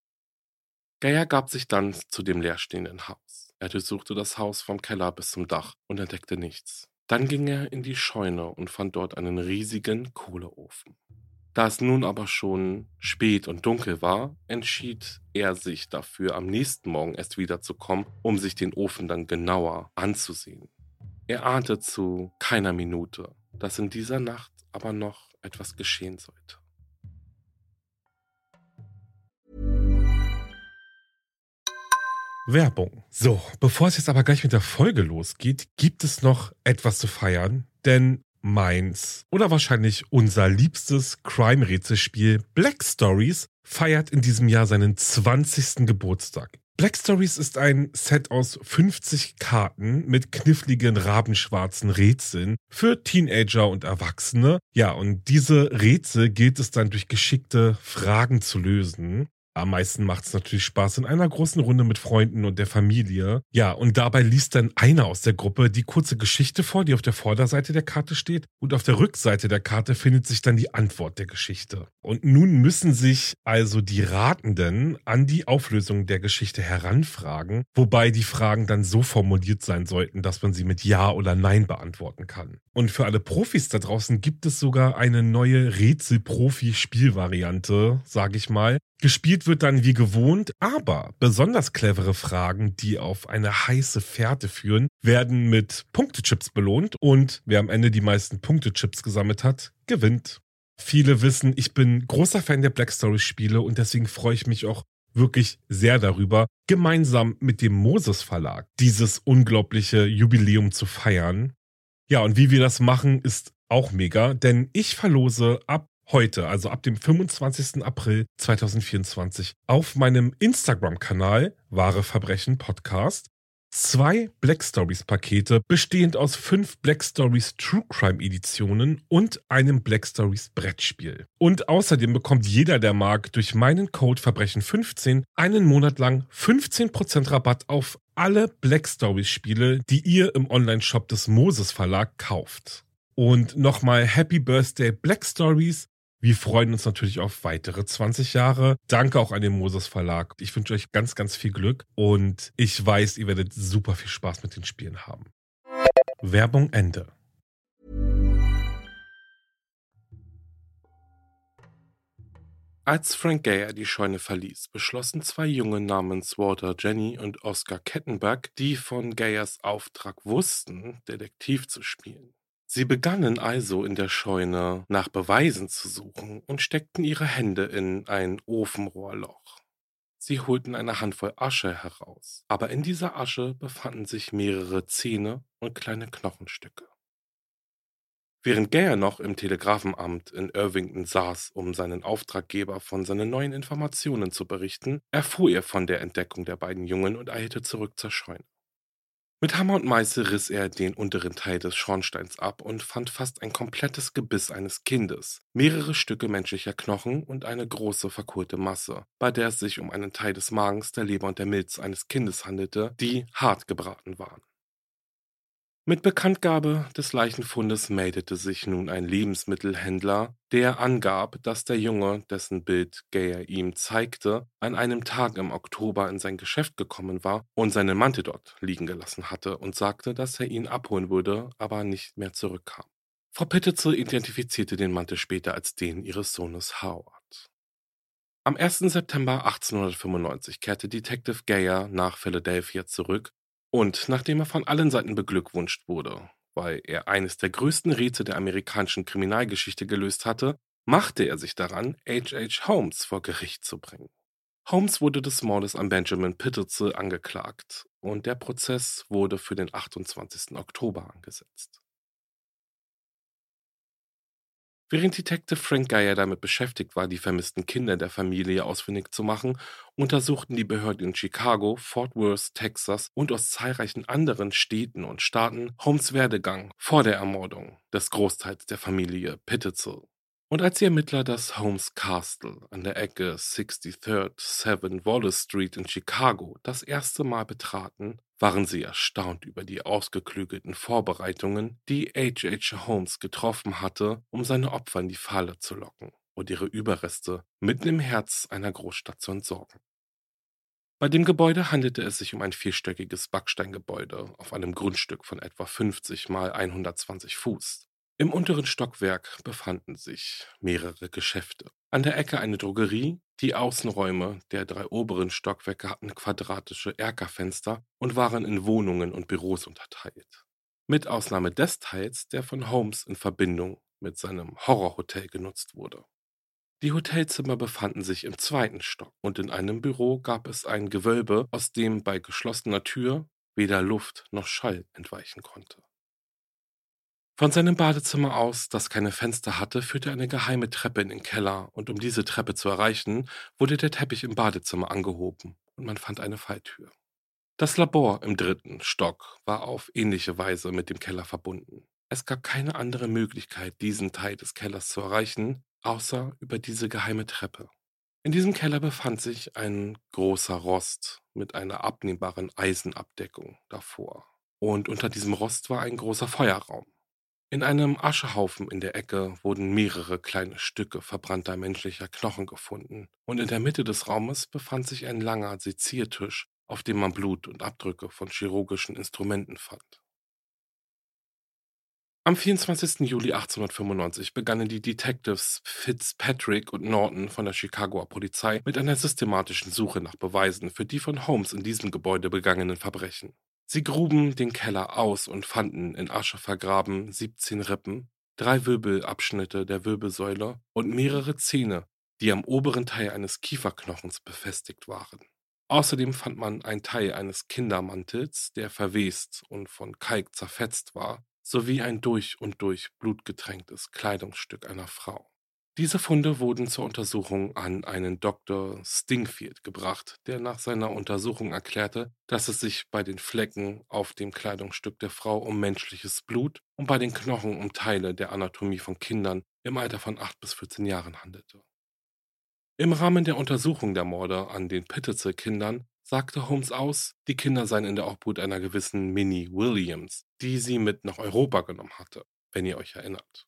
Geyer gab sich dann zu dem leerstehenden Haus. Er durchsuchte das Haus vom Keller bis zum Dach und entdeckte nichts. Dann ging er in die Scheune und fand dort einen riesigen Kohleofen. Da es nun aber schon spät und dunkel war, entschied er sich dafür, am nächsten Morgen erst wiederzukommen, um sich den Ofen dann genauer anzusehen. Er ahnte zu keiner Minute, dass in dieser Nacht aber noch etwas geschehen sollte. Werbung. So, bevor es jetzt aber gleich mit der Folge losgeht, gibt es noch etwas zu feiern, denn meins oder wahrscheinlich unser liebstes Crime-Rätselspiel Black Stories feiert in diesem Jahr seinen zwanzigsten Geburtstag. Black Stories ist ein Set aus fünfzig Karten mit kniffligen rabenschwarzen Rätseln für Teenager und Erwachsene. Ja, und diese Rätsel gilt es dann durch geschickte Fragen zu lösen. Am meisten macht es natürlich Spaß in einer großen Runde mit Freunden und der Familie. Ja, und dabei liest dann einer aus der Gruppe die kurze Geschichte vor, die auf der Vorderseite der Karte steht. Und auf der Rückseite der Karte findet sich dann die Antwort der Geschichte. Und nun müssen sich also die Ratenden an die Auflösung der Geschichte heranfragen, wobei die Fragen dann so formuliert sein sollten, dass man sie mit Ja oder Nein beantworten kann. Und für alle Profis da draußen gibt es sogar eine neue Rätsel-Profi-Spielvariante, sage ich mal. Gespielt wird dann wie gewohnt, aber besonders clevere Fragen, die auf eine heiße Fährte führen, werden mit Punktechips belohnt, und wer am Ende die meisten Punktechips gesammelt hat, gewinnt. Viele wissen, ich bin großer Fan der Black Stories Spiele, und deswegen freue ich mich auch wirklich sehr darüber, gemeinsam mit dem Moses Verlag dieses unglaubliche Jubiläum zu feiern. Ja, und wie wir das machen, ist auch mega, denn ich verlose ab heute, also ab dem fünfundzwanzigsten April zweitausendvierundzwanzig, auf meinem Instagram-Kanal Wahre Verbrechen Podcast zwei Black Stories Pakete, bestehend aus fünf Black Stories True Crime Editionen und einem Black Stories Brettspiel. Und außerdem bekommt jeder, der mag, durch meinen Code Verbrechen fünfzehn einen Monat lang fünfzehn Prozent Rabatt auf alle Black Stories Spiele, die ihr im Online-Shop des Moses Verlag kauft. Und nochmal Happy Birthday Black Stories. Wir freuen uns natürlich auf weitere zwanzig Jahre. Danke auch an den Moses Verlag. Ich wünsche euch ganz, ganz viel Glück und ich weiß, ihr werdet super viel Spaß mit den Spielen haben. Werbung Ende. Als Frank Geyer die Scheune verließ, beschlossen zwei Junge namens Walter Jenny und Oscar Kettenberg, die von Geyers Auftrag wussten, Detektiv zu spielen. Sie begannen also in der Scheune nach Beweisen zu suchen und steckten ihre Hände in ein Ofenrohrloch. Sie holten eine Handvoll Asche heraus, aber in dieser Asche befanden sich mehrere Zähne und kleine Knochenstücke. Während Geyer noch im Telegrafenamt in Irvington saß, um seinen Auftraggeber von seinen neuen Informationen zu berichten, erfuhr er von der Entdeckung der beiden Jungen und eilte zurück zur Scheune. Mit Hammer und Meißel riss er den unteren Teil des Schornsteins ab und fand fast ein komplettes Gebiss eines Kindes, mehrere Stücke menschlicher Knochen und eine große verkohlte Masse, bei der es sich um einen Teil des Magens, der Leber und der Milz eines Kindes handelte, die hart gebraten waren. Mit Bekanntgabe des Leichenfundes meldete sich nun ein Lebensmittelhändler, der angab, dass der Junge, dessen Bild Geyer ihm zeigte, an einem Tag im Oktober in sein Geschäft gekommen war und seinen Mantel dort liegen gelassen hatte und sagte, dass er ihn abholen würde, aber nicht mehr zurückkam. Frau Pittezel identifizierte den Mantel später als den ihres Sohnes Howard. Am ersten September achtzehnhundertfünfundneunzig kehrte Detective Geyer nach Philadelphia zurück, und nachdem er von allen Seiten beglückwünscht wurde, weil er eines der größten Rätsel der amerikanischen Kriminalgeschichte gelöst hatte, machte er sich daran, H H. Holmes vor Gericht zu bringen. Holmes wurde des Mordes an Benjamin Pittezel angeklagt und der Prozess wurde für den achtundzwanzigsten Oktober angesetzt. Während Detective Frank Geyer damit beschäftigt war, die vermissten Kinder der Familie ausfindig zu machen, untersuchten die Behörden in Chicago, Fort Worth, Texas und aus zahlreichen anderen Städten und Staaten Holmes' Werdegang vor der Ermordung des Großteils der Familie Pittezel. Und als die Ermittler das Holmes Castle an der Ecke sixty-third Seven Wallace Street in Chicago das erste Mal betraten, waren sie erstaunt über die ausgeklügelten Vorbereitungen, die H H. Holmes getroffen hatte, um seine Opfer in die Falle zu locken und ihre Überreste mitten im Herz einer Großstadt zu entsorgen. Bei dem Gebäude handelte es sich um ein vierstöckiges Backsteingebäude auf einem Grundstück von etwa fünfzig mal hundertzwanzig Fuß. Im unteren Stockwerk befanden sich mehrere Geschäfte. An der Ecke eine Drogerie, die Außenräume der drei oberen Stockwerke hatten quadratische Erkerfenster und waren in Wohnungen und Büros unterteilt. Mit Ausnahme des Teils, der von Holmes in Verbindung mit seinem Horrorhotel genutzt wurde. Die Hotelzimmer befanden sich im zweiten Stock und in einem Büro gab es ein Gewölbe, aus dem bei geschlossener Tür weder Luft noch Schall entweichen konnte. Von seinem Badezimmer aus, das keine Fenster hatte, führte eine geheime Treppe in den Keller und um diese Treppe zu erreichen, wurde der Teppich im Badezimmer angehoben und man fand eine Falltür. Das Labor im dritten Stock war auf ähnliche Weise mit dem Keller verbunden. Es gab keine andere Möglichkeit, diesen Teil des Kellers zu erreichen, außer über diese geheime Treppe. In diesem Keller befand sich ein großer Rost mit einer abnehmbaren Eisenabdeckung davor. Und unter diesem Rost war ein großer Feuerraum. In einem Aschehaufen in der Ecke wurden mehrere kleine Stücke verbrannter menschlicher Knochen gefunden und in der Mitte des Raumes befand sich ein langer Seziertisch, auf dem man Blut und Abdrücke von chirurgischen Instrumenten fand. Am vierundzwanzigsten Juli achtzehnhundertfünfundneunzig begannen die Detectives Fitzpatrick und Norton von der Chicagoer Polizei mit einer systematischen Suche nach Beweisen für die von Holmes in diesem Gebäude begangenen Verbrechen. Sie gruben den Keller aus und fanden in Asche vergraben siebzehn Rippen, drei Wirbelabschnitte der Wirbelsäule und mehrere Zähne, die am oberen Teil eines Kieferknochens befestigt waren. Außerdem fand man einen Teil eines Kindermantels, der verwest und von Kalk zerfetzt war, sowie ein durch und durch blutgetränktes Kleidungsstück einer Frau. Diese Funde wurden zur Untersuchung an einen Doktor Stingfield gebracht, der nach seiner Untersuchung erklärte, dass es sich bei den Flecken auf dem Kleidungsstück der Frau um menschliches Blut und bei den Knochen um Teile der Anatomie von Kindern im Alter von acht bis vierzehn Jahren handelte. Im Rahmen der Untersuchung der Morde an den Pittezel-Kindern sagte Holmes aus, die Kinder seien in der Obhut einer gewissen Minnie Williams, die sie mit nach Europa genommen hatte, wenn ihr euch erinnert.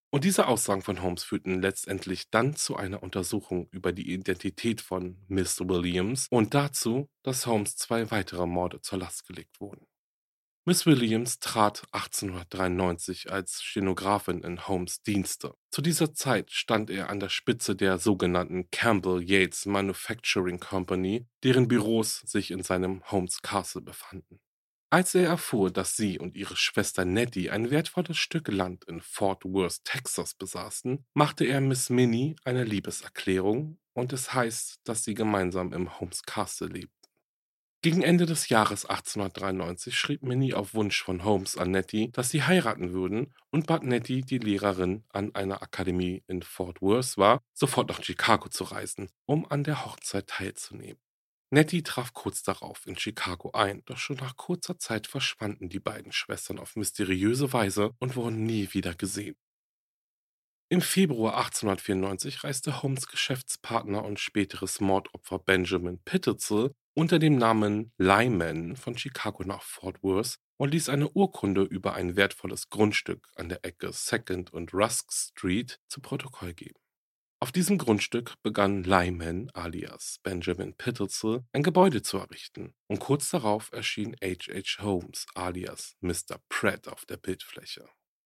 Und diese Aussagen von Holmes führten letztendlich dann zu einer Untersuchung über die Identität von Miss Williams und dazu, dass Holmes zwei weitere Morde zur Last gelegt wurden. Miss Williams trat achtzehnhundertdreiundneunzig als Stenografin in Holmes' Dienste. Zu dieser Zeit stand er an der Spitze der sogenannten Campbell Yates Manufacturing Company, deren Büros sich in seinem Holmes Castle befanden. Als er erfuhr, dass sie und ihre Schwester Nettie ein wertvolles Stück Land in Fort Worth, Texas besaßen, machte er Miss Minnie eine Liebeserklärung und es heißt, dass sie gemeinsam im Holmes Castle lebten. Gegen Ende des Jahres achtzehnhundertdreiundneunzig schrieb Minnie auf Wunsch von Holmes an Nettie, dass sie heiraten würden und bat Nettie, die Lehrerin an einer Akademie in Fort Worth war, sofort nach Chicago zu reisen, um an der Hochzeit teilzunehmen. Nettie traf kurz darauf in Chicago ein, doch schon nach kurzer Zeit verschwanden die beiden Schwestern auf mysteriöse Weise und wurden nie wieder gesehen. Im Februar achtzehnhundertvierundneunzig reiste Holmes' Geschäftspartner und späteres Mordopfer Benjamin Pittezel unter dem Namen Lyman von Chicago nach Fort Worth und ließ eine Urkunde über ein wertvolles Grundstück an der Ecke Second und Rusk Street zu Protokoll geben. Auf diesem Grundstück begann Lyman alias Benjamin Pittezel ein Gebäude zu errichten und kurz darauf erschien H H. Holmes alias Mister Pratt auf der Bildfläche.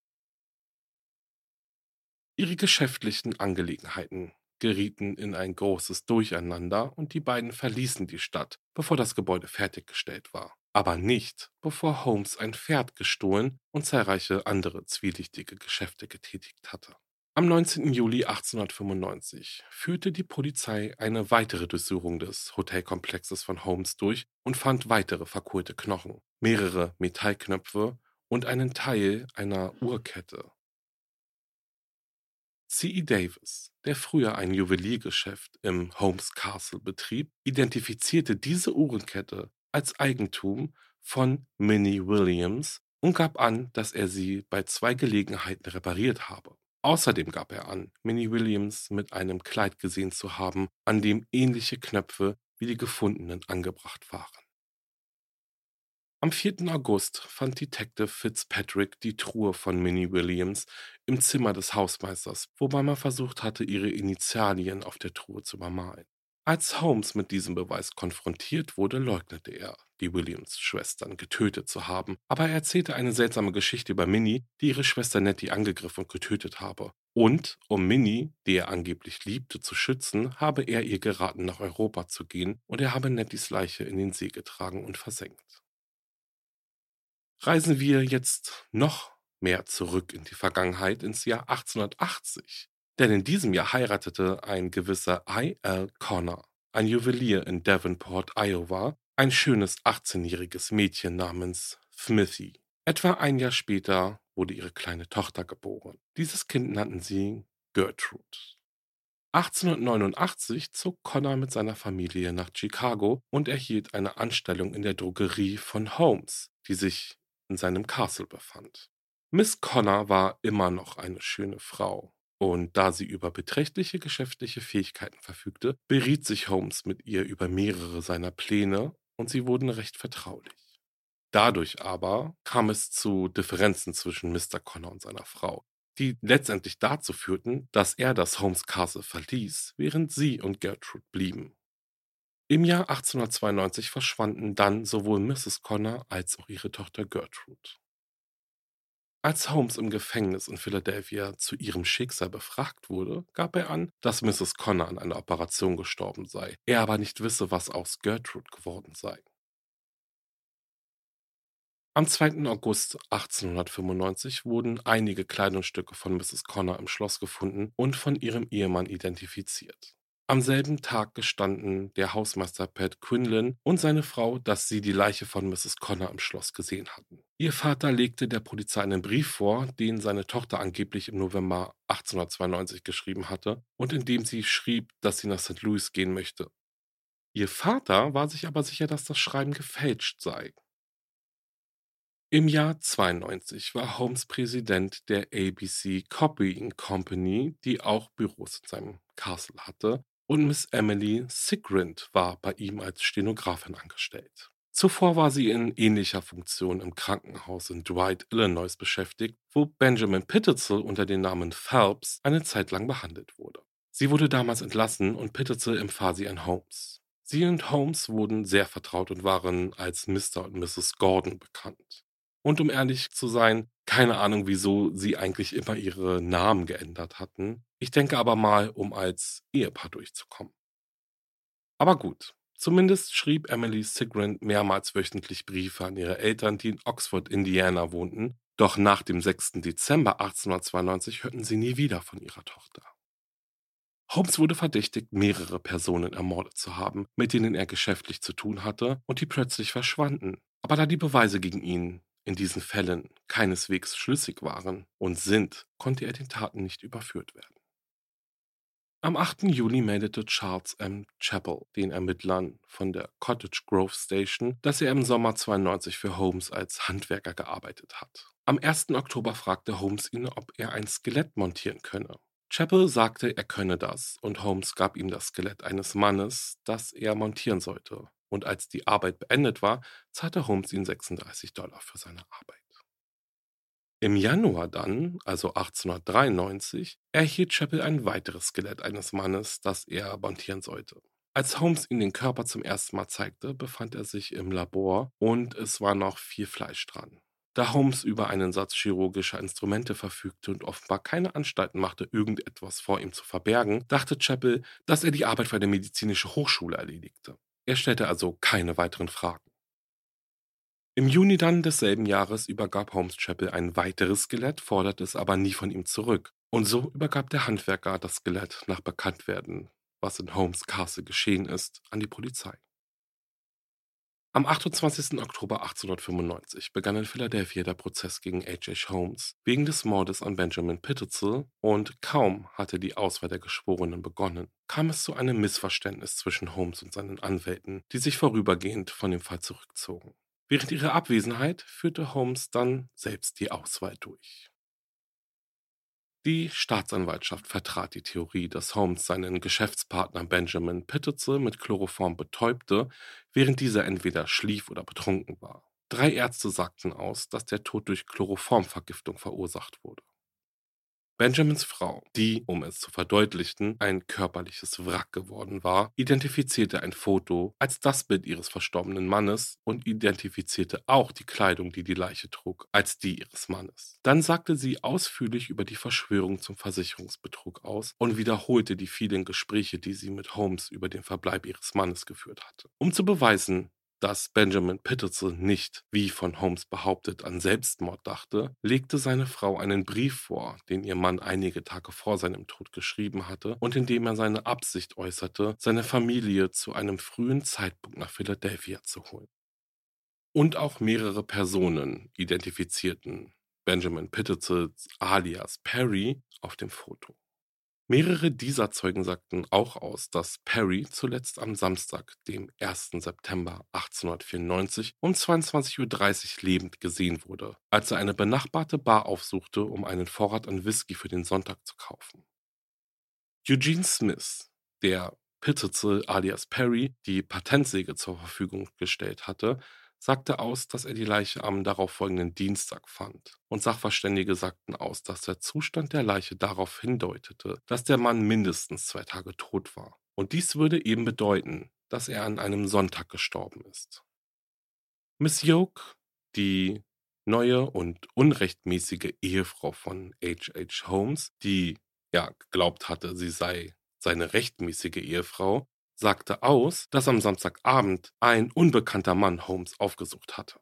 Ihre geschäftlichen Angelegenheiten gerieten in ein großes Durcheinander und die beiden verließen die Stadt, bevor das Gebäude fertiggestellt war. Aber nicht, bevor Holmes ein Pferd gestohlen und zahlreiche andere zwielichtige Geschäfte getätigt hatte. Am neunzehnten Juli achtzehnhundertfünfundneunzig führte die Polizei eine weitere Durchsuchung des Hotelkomplexes von Holmes durch und fand weitere verkohlte Knochen, mehrere Metallknöpfe und einen Teil einer Uhrkette. C E. Davis, der früher ein Juweliergeschäft im Holmes Castle betrieb, identifizierte diese Uhrenkette als Eigentum von Minnie Williams und gab an, dass er sie bei zwei Gelegenheiten repariert habe. Außerdem gab er an, Minnie Williams mit einem Kleid gesehen zu haben, an dem ähnliche Knöpfe wie die gefundenen angebracht waren. Am vierten August fand Detective Fitzpatrick die Truhe von Minnie Williams im Zimmer des Hausmeisters, wobei man versucht hatte, ihre Initialien auf der Truhe zu übermalen. Als Holmes mit diesem Beweis konfrontiert wurde, leugnete er, die Williams-Schwestern getötet zu haben, aber er erzählte eine seltsame Geschichte über Minnie, die ihre Schwester Nettie angegriffen und getötet habe. Und, um Minnie, die er angeblich liebte, zu schützen, habe er ihr geraten, nach Europa zu gehen und er habe Netties Leiche in den See getragen und versenkt. Reisen wir jetzt noch mehr zurück in die Vergangenheit, ins Jahr achtzehnhundertachtzig. Denn in diesem Jahr heiratete ein gewisser I L Connor, ein Juwelier in Davenport, Iowa, ein schönes achtzehnjähriges Mädchen namens Smithy. Etwa ein Jahr später wurde ihre kleine Tochter geboren. Dieses Kind nannten sie Gertrude. achtzehnhundertneunundachtzig zog Connor mit seiner Familie nach Chicago und erhielt eine Anstellung in der Drogerie von Holmes, die sich in seinem Castle befand. Miss Connor war immer noch eine schöne Frau. Und da sie über beträchtliche geschäftliche Fähigkeiten verfügte, beriet sich Holmes mit ihr über mehrere seiner Pläne und sie wurden recht vertraulich. Dadurch aber kam es zu Differenzen zwischen Mister Connor und seiner Frau, die letztendlich dazu führten, dass er das Holmes Castle verließ, während sie und Gertrude blieben. Im Jahr achtzehnhundertzweiundneunzig verschwanden dann sowohl Misses Connor als auch ihre Tochter Gertrude. Als Holmes im Gefängnis in Philadelphia zu ihrem Schicksal befragt wurde, gab er an, dass Misses Connor an einer Operation gestorben sei, er aber nicht wisse, was aus Gertrude geworden sei. Am zweiten August achtzehnhundertfünfundneunzig wurden einige Kleidungsstücke von Misses Connor im Schloss gefunden und von ihrem Ehemann identifiziert. Am selben Tag gestanden der Hausmeister Pat Quinlan und seine Frau, dass sie die Leiche von Misses Connor im Schloss gesehen hatten. Ihr Vater legte der Polizei einen Brief vor, den seine Tochter angeblich im November achtzehnhundertzweiundneunzig geschrieben hatte und in dem sie schrieb, dass sie nach Sankt Louis gehen möchte. Ihr Vater war sich aber sicher, dass das Schreiben gefälscht sei. Im Jahr zweiundneunzig war Holmes Präsident der A B C Copying Company, die auch Büros in seinem Castle hatte, und Miss Emily Sigrind war bei ihm als Stenografin angestellt. Zuvor war sie in ähnlicher Funktion im Krankenhaus in Dwight, Illinois beschäftigt, wo Benjamin Pittezel unter dem Namen Phelps eine Zeit lang behandelt wurde. Sie wurde damals entlassen und Pittezel empfahl sie an Holmes. Sie und Holmes wurden sehr vertraut und waren als Mister und Misses Gordon bekannt. Und um ehrlich zu sein, keine Ahnung, wieso sie eigentlich immer ihre Namen geändert hatten. Ich denke aber mal, um als Ehepaar durchzukommen. Aber gut, zumindest schrieb Emily Cigrand mehrmals wöchentlich Briefe an ihre Eltern, die in Oxford, Indiana wohnten. Doch nach dem sechsten Dezember achtzehnhundertzweiundneunzig hörten sie nie wieder von ihrer Tochter. Holmes wurde verdächtigt, mehrere Personen ermordet zu haben, mit denen er geschäftlich zu tun hatte und die plötzlich verschwanden. Aber da die Beweise gegen ihn in diesen Fällen keineswegs schlüssig waren und sind, konnte er den Taten nicht überführt werden. Am achten Juni meldete Charles M. Chappell den Ermittlern von der Cottage Grove Station, dass er im Sommer zweiundneunzig für Holmes als Handwerker gearbeitet hat. Am ersten Oktober fragte Holmes ihn, ob er ein Skelett montieren könne. Chappell sagte, er könne das, und Holmes gab ihm das Skelett eines Mannes, das er montieren sollte. Und als die Arbeit beendet war, zahlte Holmes ihm sechsunddreißig Dollar für seine Arbeit. Im Januar dann, also achtzehnhundertdreiundneunzig, erhielt Chappell ein weiteres Skelett eines Mannes, das er montieren sollte. Als Holmes ihm den Körper zum ersten Mal zeigte, befand er sich im Labor und es war noch viel Fleisch dran. Da Holmes über einen Satz chirurgischer Instrumente verfügte und offenbar keine Anstalten machte, irgendetwas vor ihm zu verbergen, dachte Chappell, dass er die Arbeit für eine medizinische Hochschule erledigte. Er stellte also keine weiteren Fragen. Im Juni dann desselben Jahres übergab Holmes Chappell ein weiteres Skelett, forderte es aber nie von ihm zurück. Und so übergab der Handwerker das Skelett nach Bekanntwerden, was in Holmes Castle geschehen ist, an die Polizei. Am achtundzwanzigsten Oktober achtzehnhundertfünfundneunzig begann in Philadelphia der Prozess gegen H H Holmes wegen des Mordes an Benjamin Pittezel und kaum hatte die Auswahl der Geschworenen begonnen, kam es zu einem Missverständnis zwischen Holmes und seinen Anwälten, die sich vorübergehend von dem Fall zurückzogen. Während ihrer Abwesenheit führte Holmes dann selbst die Auswahl durch. Die Staatsanwaltschaft vertrat die Theorie, dass Holmes seinen Geschäftspartner Benjamin Pittezel mit Chloroform betäubte, während dieser entweder schlief oder betrunken war. Drei Ärzte sagten aus, dass der Tod durch Chloroformvergiftung verursacht wurde. Benjamins Frau, die, um es zu verdeutlichen, ein körperliches Wrack geworden war, identifizierte ein Foto als das Bild ihres verstorbenen Mannes und identifizierte auch die Kleidung, die die Leiche trug, als die ihres Mannes. Dann sagte sie ausführlich über die Verschwörung zum Versicherungsbetrug aus und wiederholte die vielen Gespräche, die sie mit Holmes über den Verbleib ihres Mannes geführt hatte. Um zu beweisen, dass Benjamin Pittezel nicht, wie von Holmes behauptet, an Selbstmord dachte, legte seine Frau einen Brief vor, den ihr Mann einige Tage vor seinem Tod geschrieben hatte und in dem er seine Absicht äußerte, seine Familie zu einem frühen Zeitpunkt nach Philadelphia zu holen. Und auch mehrere Personen identifizierten Benjamin Pittezel alias Perry auf dem Foto. Mehrere dieser Zeugen sagten auch aus, dass Perry zuletzt am Samstag, dem ersten September achtzehnhundertvierundneunzig um zweiundzwanzig Uhr dreißig lebend gesehen wurde, als er eine benachbarte Bar aufsuchte, um einen Vorrat an Whisky für den Sonntag zu kaufen. Eugene Smith, der Pittezel alias Perry die Patentsäge zur Verfügung gestellt hatte, sagte aus, dass er die Leiche am darauffolgenden Dienstag fand. Und Sachverständige sagten aus, dass der Zustand der Leiche darauf hindeutete, dass der Mann mindestens zwei Tage tot war. Und dies würde eben bedeuten, dass er an einem Sonntag gestorben ist. Miss Yoke, die neue und unrechtmäßige Ehefrau von H H Holmes, die ja geglaubt hatte, sie sei seine rechtmäßige Ehefrau, sagte aus, dass am Samstagabend ein unbekannter Mann Holmes aufgesucht hatte.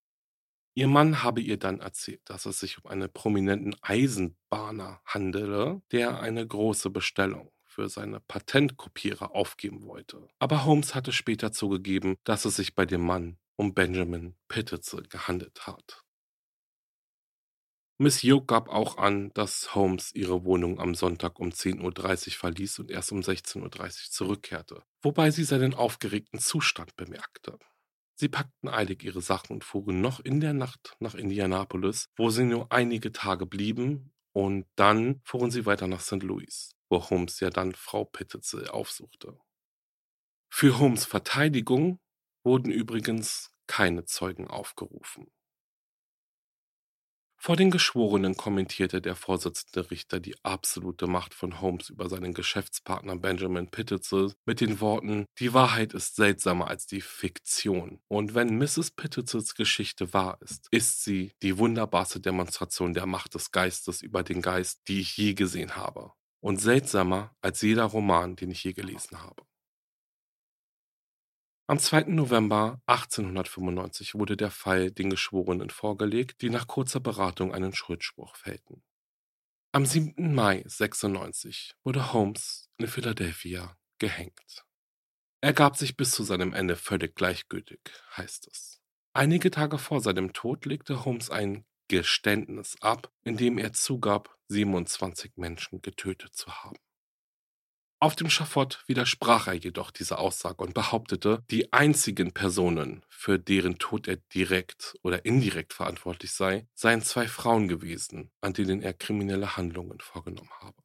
Ihr Mann habe ihr dann erzählt, dass es sich um einen prominenten Eisenbahner handele, der eine große Bestellung für seine Patentkopierer aufgeben wollte. Aber Holmes hatte später zugegeben, dass es sich bei dem Mann um Benjamin Pittezel gehandelt hat. Miss Yoke gab auch an, dass Holmes ihre Wohnung am Sonntag um zehn Uhr dreißig verließ und erst um sechzehn Uhr dreißig zurückkehrte, wobei sie seinen aufgeregten Zustand bemerkte. Sie packten eilig ihre Sachen und fuhren noch in der Nacht nach Indianapolis, wo sie nur einige Tage blieben, und dann fuhren sie weiter nach Sankt Louis, wo Holmes ja dann Frau Pittezel aufsuchte. Für Holmes' Verteidigung wurden übrigens keine Zeugen aufgerufen. Vor den Geschworenen kommentierte der Vorsitzende Richter die absolute Macht von Holmes über seinen Geschäftspartner Benjamin Pititzel mit den Worten: Die Wahrheit ist seltsamer als die Fiktion. Und wenn Misses Pititzels Geschichte wahr ist, ist sie die wunderbarste Demonstration der Macht des Geistes über den Geist, die ich je gesehen habe. Und seltsamer als jeder Roman, den ich je gelesen habe. Am zweiten November achtzehnhundertfünfundneunzig wurde der Fall den Geschworenen vorgelegt, die nach kurzer Beratung einen Schuldspruch fällten. Am siebten Mai sechsundneunzig wurde Holmes in Philadelphia gehängt. Er gab sich bis zu seinem Ende völlig gleichgültig, heißt es. Einige Tage vor seinem Tod legte Holmes ein Geständnis ab, in dem er zugab, siebenundzwanzig Menschen getötet zu haben. Auf dem Schafott widersprach er jedoch dieser Aussage und behauptete, die einzigen Personen, für deren Tod er direkt oder indirekt verantwortlich sei, seien zwei Frauen gewesen, an denen er kriminelle Handlungen vorgenommen habe.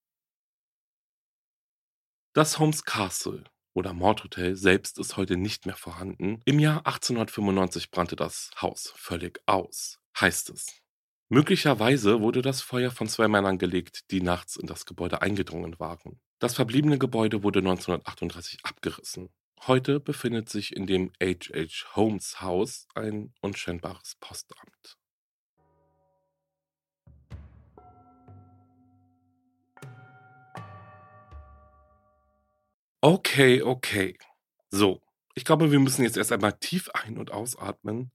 Das Holmes Castle oder Mordhotel selbst ist heute nicht mehr vorhanden. Im Jahr achtzehnhundertfünfundneunzig brannte das Haus völlig aus, heißt es. Möglicherweise wurde das Feuer von zwei Männern gelegt, die nachts in das Gebäude eingedrungen waren. Das verbliebene Gebäude wurde neunzehnhundertachtunddreißig abgerissen. Heute befindet sich in dem H H. Holmes Haus ein unscheinbares Postamt. Okay, okay. So, ich glaube, wir müssen jetzt erst einmal tief ein- und ausatmen.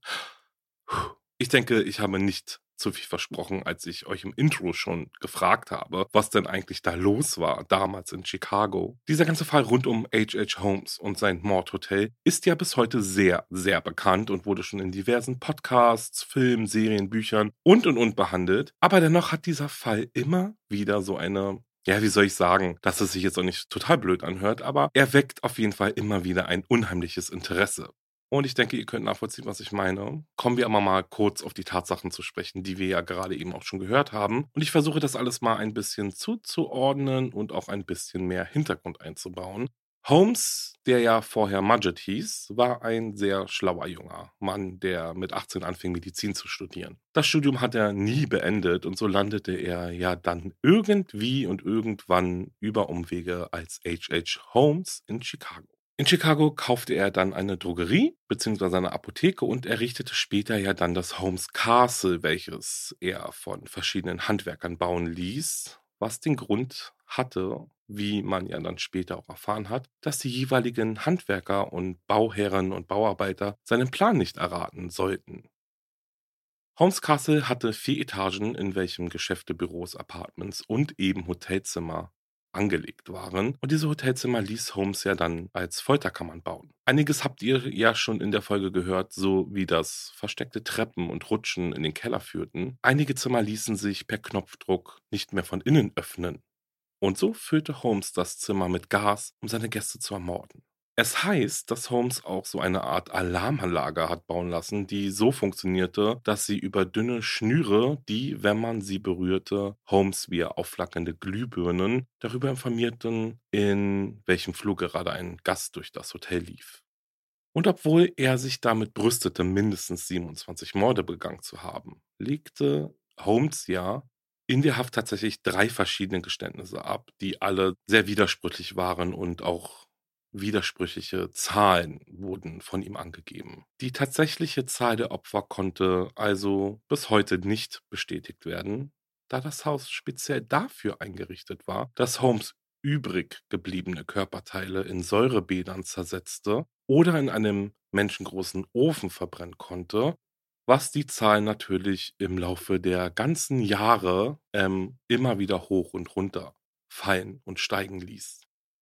Ich denke, ich habe nicht zu viel versprochen, als ich euch im Intro schon gefragt habe, was denn eigentlich da los war, damals in Chicago. Dieser ganze Fall rund um H H. Holmes und sein Mordhotel ist ja bis heute sehr, sehr bekannt und wurde schon in diversen Podcasts, Filmen, Serien, Büchern und und und behandelt. Aber dennoch hat dieser Fall immer wieder so eine, ja, wie soll ich sagen, dass es sich jetzt auch nicht total blöd anhört, aber er weckt auf jeden Fall immer wieder ein unheimliches Interesse. Und ich denke, ihr könnt nachvollziehen, was ich meine. Kommen wir aber mal kurz auf die Tatsachen zu sprechen, die wir ja gerade eben auch schon gehört haben. Und ich versuche das alles mal ein bisschen zuzuordnen und auch ein bisschen mehr Hintergrund einzubauen. Holmes, der ja vorher Mudgett hieß, war ein sehr schlauer junger Mann, der mit achtzehn anfing, Medizin zu studieren. Das Studium hat er nie beendet und so landete er ja dann irgendwie und irgendwann über Umwege als H H. Holmes in Chicago. In Chicago kaufte er dann eine Drogerie bzw. eine Apotheke und errichtete später ja dann das Holmes Castle, welches er von verschiedenen Handwerkern bauen ließ, was den Grund hatte, wie man ja dann später auch erfahren hat, dass die jeweiligen Handwerker und Bauherren und Bauarbeiter seinen Plan nicht erraten sollten. Holmes Castle hatte vier Etagen, in welchem Geschäfte, Büros, Apartments und eben Hotelzimmer angelegt waren. Und diese Hotelzimmer ließ Holmes ja dann als Folterkammern bauen. Einiges habt ihr ja schon in der Folge gehört, so wie das versteckte Treppen und Rutschen in den Keller führten. Einige Zimmer ließen sich per Knopfdruck nicht mehr von innen öffnen. Und so füllte Holmes das Zimmer mit Gas, um seine Gäste zu ermorden. Es heißt, dass Holmes auch so eine Art Alarmanlage hat bauen lassen, die so funktionierte, dass sie über dünne Schnüre, die, wenn man sie berührte, Holmes wie aufflackernde Glühbirnen darüber informierten, in welchem Flug gerade ein Gast durch das Hotel lief. Und obwohl er sich damit brüstete, mindestens siebenundzwanzig Morde begangen zu haben, legte Holmes ja in der Haft tatsächlich drei verschiedene Geständnisse ab, die alle sehr widersprüchlich waren und auch widersprüchliche Zahlen wurden von ihm angegeben. Die tatsächliche Zahl der Opfer konnte also bis heute nicht bestätigt werden, da das Haus speziell dafür eingerichtet war, dass Holmes übrig gebliebene Körperteile in Säurebädern zersetzte oder in einem menschengroßen Ofen verbrennen konnte, was die Zahl natürlich im Laufe der ganzen Jahre ähm, immer wieder hoch und runter fallen und steigen ließ.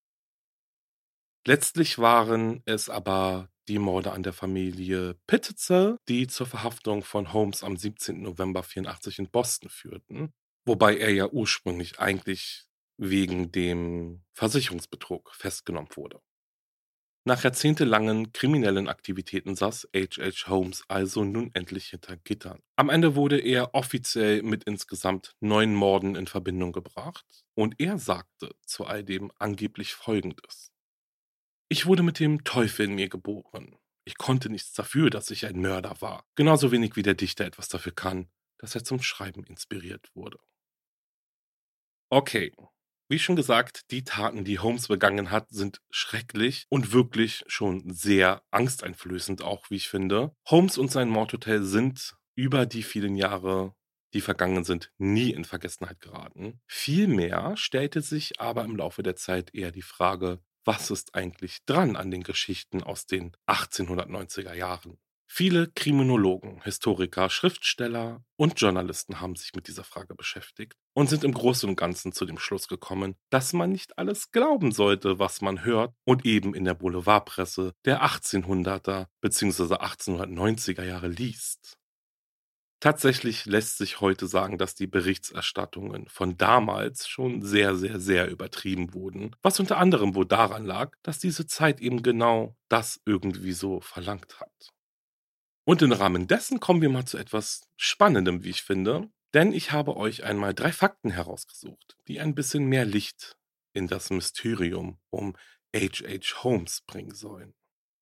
Letztlich waren es aber die Morde an der Familie Pititzel, die zur Verhaftung von Holmes am siebzehnten November vierundachtzig in Boston führten, wobei er ja ursprünglich eigentlich wegen dem Versicherungsbetrug festgenommen wurde. Nach jahrzehntelangen kriminellen Aktivitäten saß H H. Holmes also nun endlich hinter Gittern. Am Ende wurde er offiziell mit insgesamt neun Morden in Verbindung gebracht und er sagte zu all dem angeblich Folgendes: Ich wurde mit dem Teufel in mir geboren. Ich konnte nichts dafür, dass ich ein Mörder war. Genauso wenig wie der Dichter etwas dafür kann, dass er zum Schreiben inspiriert wurde. Okay, wie schon gesagt, die Taten, die Holmes begangen hat, sind schrecklich und wirklich schon sehr angsteinflößend auch, wie ich finde. Holmes und sein Mordhotel sind über die vielen Jahre, die vergangen sind, nie in Vergessenheit geraten. Vielmehr stellte sich aber im Laufe der Zeit eher die Frage, was ist eigentlich dran an den Geschichten aus den achtzehnhundertneunziger Jahren? Viele Kriminologen, Historiker, Schriftsteller und Journalisten haben sich mit dieser Frage beschäftigt und sind im Großen und Ganzen zu dem Schluss gekommen, dass man nicht alles glauben sollte, was man hört und eben in der Boulevardpresse der achtzehnhunderter bzw. achtzehnhundertneunziger Jahre liest. Tatsächlich lässt sich heute sagen, dass die Berichterstattungen von damals schon sehr, sehr, sehr übertrieben wurden, was unter anderem wohl daran lag, dass diese Zeit eben genau das irgendwie so verlangt hat. Und im Rahmen dessen kommen wir mal zu etwas Spannendem, wie ich finde, denn ich habe euch einmal drei Fakten herausgesucht, die ein bisschen mehr Licht in das Mysterium um H H. Holmes bringen sollen.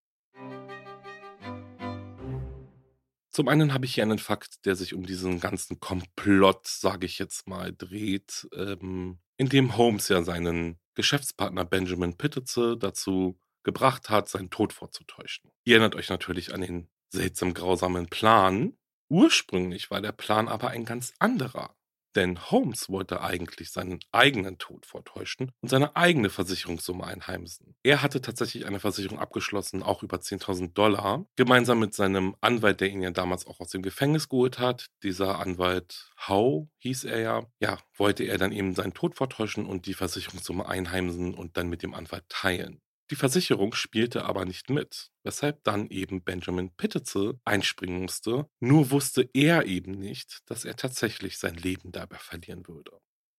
Zum einen habe ich hier einen Fakt, der sich um diesen ganzen Komplott, sage ich jetzt mal, dreht, ähm, in dem Holmes ja seinen Geschäftspartner Benjamin Pititze dazu gebracht hat, seinen Tod vorzutäuschen. Ihr erinnert euch natürlich an den seltsam grausamen Plan. Ursprünglich war der Plan aber ein ganz anderer. Denn Holmes wollte eigentlich seinen eigenen Tod vortäuschen und seine eigene Versicherungssumme einheimsen. Er hatte tatsächlich eine Versicherung abgeschlossen, auch über zehntausend Dollar, gemeinsam mit seinem Anwalt, der ihn ja damals auch aus dem Gefängnis geholt hat. Dieser Anwalt Howe hieß er ja. Ja, wollte er dann eben seinen Tod vortäuschen und die Versicherungssumme einheimsen und dann mit dem Anwalt teilen. Die Versicherung spielte aber nicht mit, weshalb dann eben Benjamin Pititze einspringen musste. Nur wusste er eben nicht, dass er tatsächlich sein Leben dabei verlieren würde.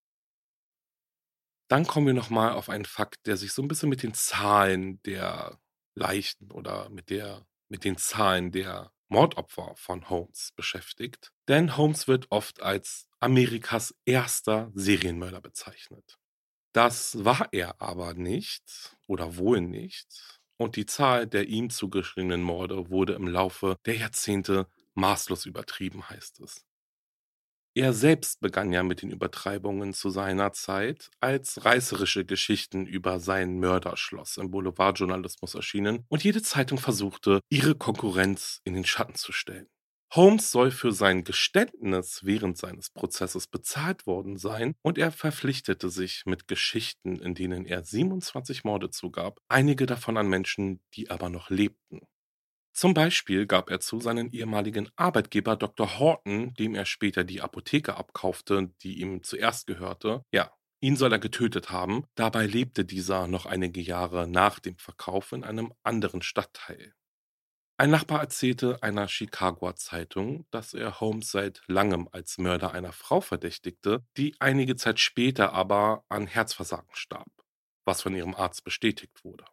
Dann kommen wir nochmal auf einen Fakt, der sich so ein bisschen mit den Zahlen der Leichen oder mit, der, mit den Zahlen der Mordopfer von Holmes beschäftigt. Denn Holmes wird oft als Amerikas erster Serienmörder bezeichnet. Das war er aber nicht oder wohl nicht und die Zahl der ihm zugeschriebenen Morde wurde im Laufe der Jahrzehnte maßlos übertrieben, heißt es. Er selbst begann ja mit den Übertreibungen zu seiner Zeit, als reißerische Geschichten über sein Mörderschloss im Boulevardjournalismus erschienen und jede Zeitung versuchte, ihre Konkurrenz in den Schatten zu stellen. Holmes soll für sein Geständnis während seines Prozesses bezahlt worden sein und er verpflichtete sich mit Geschichten, in denen er siebenundzwanzig Morde zugab, einige davon an Menschen, die aber noch lebten. Zum Beispiel gab er zu, seinen ehemaligen Arbeitgeber Doktor Horton, dem er später die Apotheke abkaufte, die ihm zuerst gehörte, ja, ihn soll er getötet haben, dabei lebte dieser noch einige Jahre nach dem Verkauf in einem anderen Stadtteil. Ein Nachbar erzählte einer Chicagoer Zeitung, dass er Holmes seit langem als Mörder einer Frau verdächtigte, die einige Zeit später aber an Herzversagen starb, was von ihrem Arzt bestätigt wurde.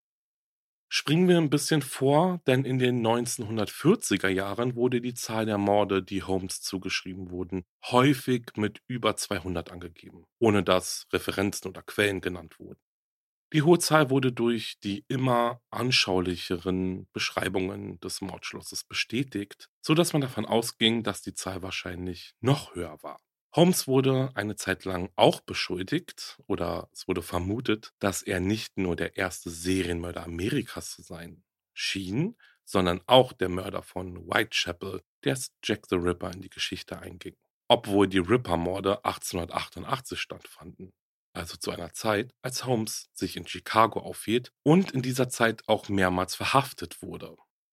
Springen wir ein bisschen vor, denn in den neunzehnhundertvierziger Jahren wurde die Zahl der Morde, die Holmes zugeschrieben wurden, häufig mit über zweihundert angegeben, ohne dass Referenzen oder Quellen genannt wurden. Die hohe Zahl wurde durch die immer anschaulicheren Beschreibungen des Mordschlosses bestätigt, so dass man davon ausging, dass die Zahl wahrscheinlich noch höher war. Holmes wurde eine Zeit lang auch beschuldigt oder es wurde vermutet, dass er nicht nur der erste Serienmörder Amerikas zu sein schien, sondern auch der Mörder von Whitechapel, der als Jack the Ripper in die Geschichte einging. Obwohl die Ripper-Morde achtzehnhundertachtundachtzig stattfanden. Also zu einer Zeit, als Holmes sich in Chicago aufhielt und in dieser Zeit auch mehrmals verhaftet wurde.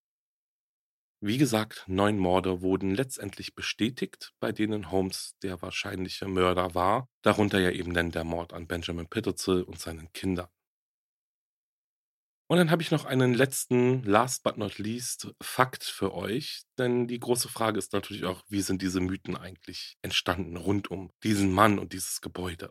Wie gesagt, neun Morde wurden letztendlich bestätigt, bei denen Holmes der wahrscheinliche Mörder war, darunter ja eben dann der Mord an Benjamin Pititze und seinen Kindern. Und dann habe ich noch einen letzten, last but not least, Fakt für euch, denn die große Frage ist natürlich auch, wie sind diese Mythen eigentlich entstanden rund um diesen Mann und dieses Gebäude?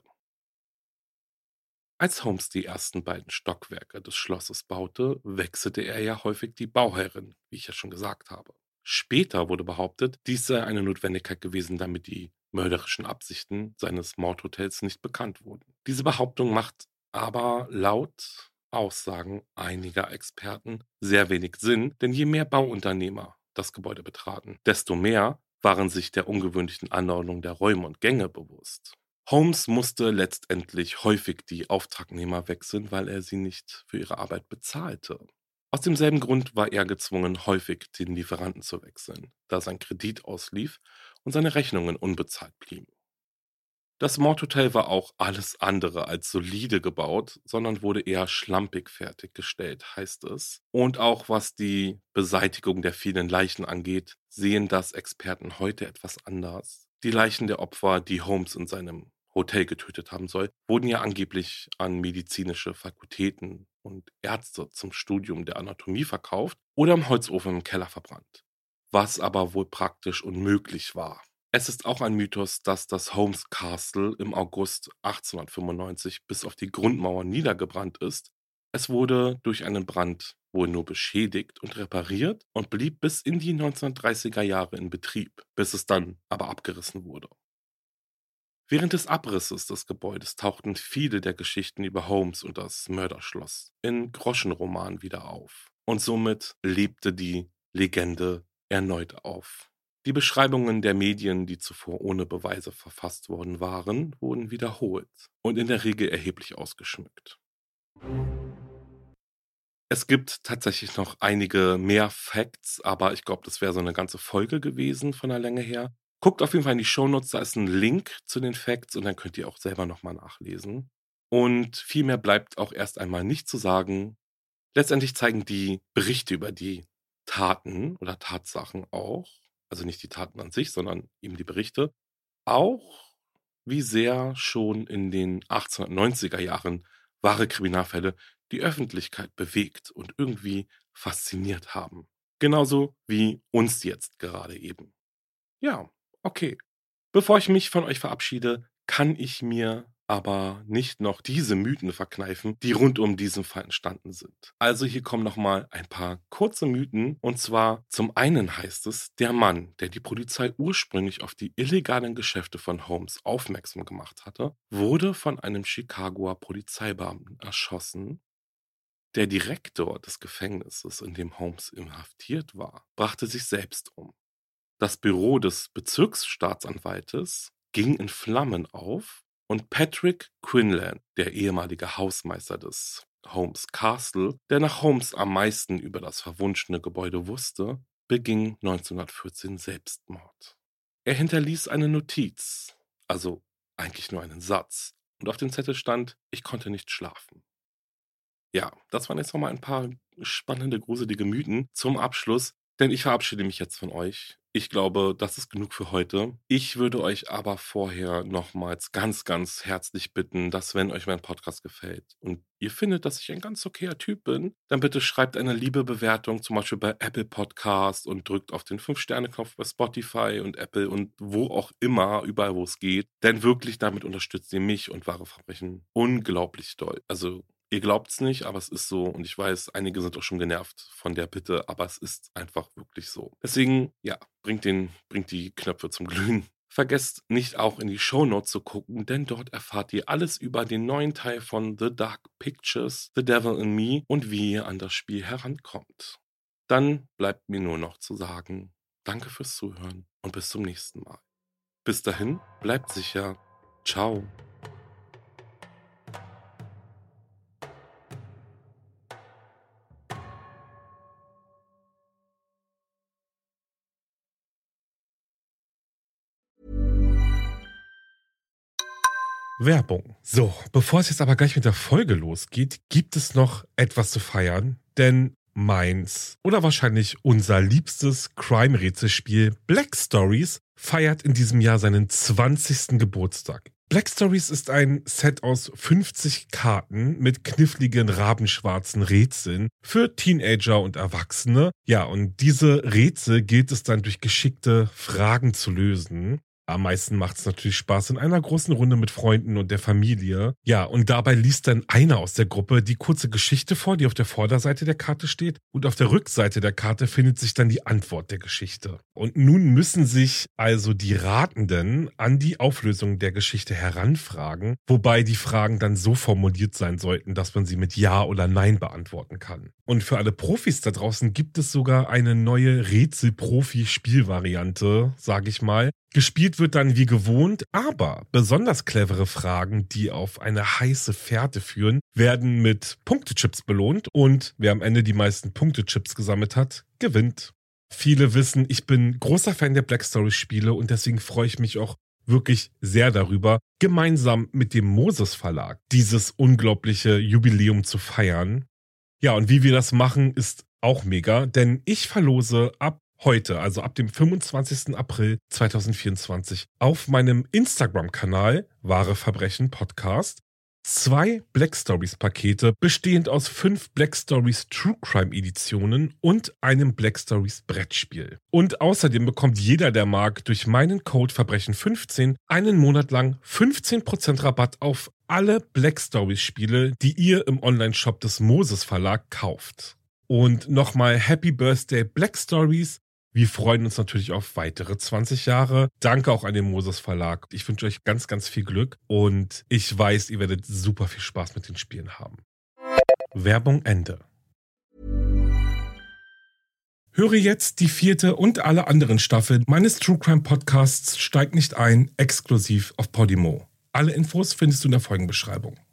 Als Holmes die ersten beiden Stockwerke des Schlosses baute, wechselte er ja häufig die Bauherrin, wie ich ja schon gesagt habe. Später wurde behauptet, dies sei eine Notwendigkeit gewesen, damit die mörderischen Absichten seines Mordhotels nicht bekannt wurden. Diese Behauptung macht aber laut Aussagen einiger Experten sehr wenig Sinn, denn je mehr Bauunternehmer das Gebäude betraten, desto mehr waren sich der ungewöhnlichen Anordnung der Räume und Gänge bewusst. Holmes musste letztendlich häufig die Auftragnehmer wechseln, weil er sie nicht für ihre Arbeit bezahlte. Aus demselben Grund war er gezwungen, häufig den Lieferanten zu wechseln, da sein Kredit auslief und seine Rechnungen unbezahlt blieben. Das Mordhotel war auch alles andere als solide gebaut, sondern wurde eher schlampig fertiggestellt, heißt es. Und auch was die Beseitigung der vielen Leichen angeht, sehen das Experten heute etwas anders. Die Leichen der Opfer, die Holmes in seinem Hotel getötet haben soll, wurden ja angeblich an medizinische Fakultäten und Ärzte zum Studium der Anatomie verkauft oder im Holzofen im Keller verbrannt, was aber wohl praktisch unmöglich war. Es ist auch ein Mythos, dass das Holmes Castle im August achtzehnhundertfünfundneunzig bis auf die Grundmauer niedergebrannt ist. Es wurde durch einen Brand wohl nur beschädigt und repariert und blieb bis in die neunzehnhundertdreißiger Jahre in Betrieb, bis es dann aber abgerissen wurde. Während des Abrisses des Gebäudes tauchten viele der Geschichten über Holmes und das Mörderschloss in Groschenromanen wieder auf. Und somit lebte die Legende erneut auf. Die Beschreibungen der Medien, die zuvor ohne Beweise verfasst worden waren, wurden wiederholt und in der Regel erheblich ausgeschmückt. Es gibt tatsächlich noch einige mehr Facts, aber ich glaube, das wäre so eine ganze Folge gewesen von der Länge her. Guckt auf jeden Fall in die Shownotes, da ist ein Link zu den Facts und dann könnt ihr auch selber nochmal nachlesen. Und viel mehr bleibt auch erst einmal nicht zu sagen. Letztendlich zeigen die Berichte über die Taten oder Tatsachen auch, also nicht die Taten an sich, sondern eben die Berichte, auch wie sehr schon in den achtzehnhundertneunziger Jahren wahre Kriminalfälle die Öffentlichkeit bewegt und irgendwie fasziniert haben. Genauso wie uns jetzt gerade eben. Ja, okay. Bevor ich mich von euch verabschiede, kann ich mir aber nicht noch diese Mythen verkneifen, die rund um diesen Fall entstanden sind. Also hier kommen nochmal ein paar kurze Mythen. Und zwar zum einen heißt es, der Mann, der die Polizei ursprünglich auf die illegalen Geschäfte von Holmes aufmerksam gemacht hatte, wurde von einem Chicagoer Polizeibeamten erschossen. Der Direktor des Gefängnisses, in dem Holmes inhaftiert war, brachte sich selbst um. Das Büro des Bezirksstaatsanwaltes ging in Flammen auf und Patrick Quinlan, der ehemalige Hausmeister des Holmes Castle, der nach Holmes am meisten über das verwunschene Gebäude wusste, beging neunzehnhundertvierzehn Selbstmord. Er hinterließ eine Notiz, also eigentlich nur einen Satz, und auf dem Zettel stand: Ich konnte nicht schlafen. Ja, das waren jetzt nochmal ein paar spannende, gruselige Mythen zum Abschluss, denn ich verabschiede mich jetzt von euch. Ich glaube, das ist genug für heute. Ich würde euch aber vorher nochmals ganz, ganz herzlich bitten, dass, wenn euch mein Podcast gefällt und ihr findet, dass ich ein ganz okayer Typ bin, dann bitte schreibt eine liebe Bewertung, zum Beispiel bei Apple Podcast, und drückt auf den fünf Sterne Knopf bei Spotify und Apple und wo auch immer, überall wo es geht. Denn wirklich, damit unterstützt ihr mich und wahre Verbrechen unglaublich doll. Also ihr glaubt es nicht, aber es ist so, und ich weiß, einige sind auch schon genervt von der Bitte, aber es ist einfach wirklich so. Deswegen, ja, bringt, den, bringt die Knöpfe zum Glühen. Vergesst nicht auch in die Shownotes zu gucken, denn dort erfahrt ihr alles über den neuen Teil von The Dark Pictures, The Devil in Me und wie ihr an das Spiel herankommt. Dann bleibt mir nur noch zu sagen, danke fürs Zuhören und bis zum nächsten Mal. Bis dahin, bleibt sicher. Ciao. Werbung. So, bevor es jetzt aber gleich mit der Folge losgeht, gibt es noch etwas zu feiern, denn meins oder wahrscheinlich unser liebstes Crime-Rätselspiel Black Stories feiert in diesem Jahr seinen zwanzigsten Geburtstag. Black Stories ist ein Set aus fünfzig Karten mit kniffligen rabenschwarzen Rätseln für Teenager und Erwachsene. Ja, und diese Rätsel gilt es dann durch geschickte Fragen zu lösen. Am meisten macht es natürlich Spaß in einer großen Runde mit Freunden und der Familie. Ja, und dabei liest dann einer aus der Gruppe die kurze Geschichte vor, die auf der Vorderseite der Karte steht. Und auf der Rückseite der Karte findet sich dann die Antwort der Geschichte. Und nun müssen sich also die Ratenden an die Auflösung der Geschichte heranfragen, wobei die Fragen dann so formuliert sein sollten, dass man sie mit Ja oder Nein beantworten kann. Und für alle Profis da draußen gibt es sogar eine neue Rätsel-Profi-Spielvariante, sage ich mal. Gespielt wird dann wie gewohnt, aber besonders clevere Fragen, die auf eine heiße Fährte führen, werden mit Punktechips belohnt und wer am Ende die meisten Punktechips gesammelt hat, gewinnt. Viele wissen, ich bin großer Fan der Black Stories Spiele und deswegen freue ich mich auch wirklich sehr darüber, gemeinsam mit dem Moses Verlag dieses unglaubliche Jubiläum zu feiern. Ja, und wie wir das machen, ist auch mega, denn ich verlose ab heute, also ab dem fünfundzwanzigsten April zweitausendvierundzwanzig, auf meinem Instagram-Kanal Wahre Verbrechen Podcast zwei Black Stories Pakete, bestehend aus fünf Black Stories True Crime Editionen und einem Black Stories Brettspiel. Und außerdem bekommt jeder, der mag, durch meinen Code Verbrechen fünfzehn einen Monat lang fünfzehn Prozent Rabatt auf alle Black Stories Spiele, die ihr im Online-Shop des Moses Verlag kauft. Und nochmal Happy Birthday Black Stories. Wir freuen uns natürlich auf weitere zwanzig Jahre. Danke auch an den Moses Verlag. Ich wünsche euch ganz, ganz viel Glück und ich weiß, ihr werdet super viel Spaß mit den Spielen haben. Werbung Ende. Höre jetzt die vierte und alle anderen Staffeln meines True Crime Podcasts Steig nicht ein, exklusiv auf Podimo. Alle Infos findest du in der Folgenbeschreibung.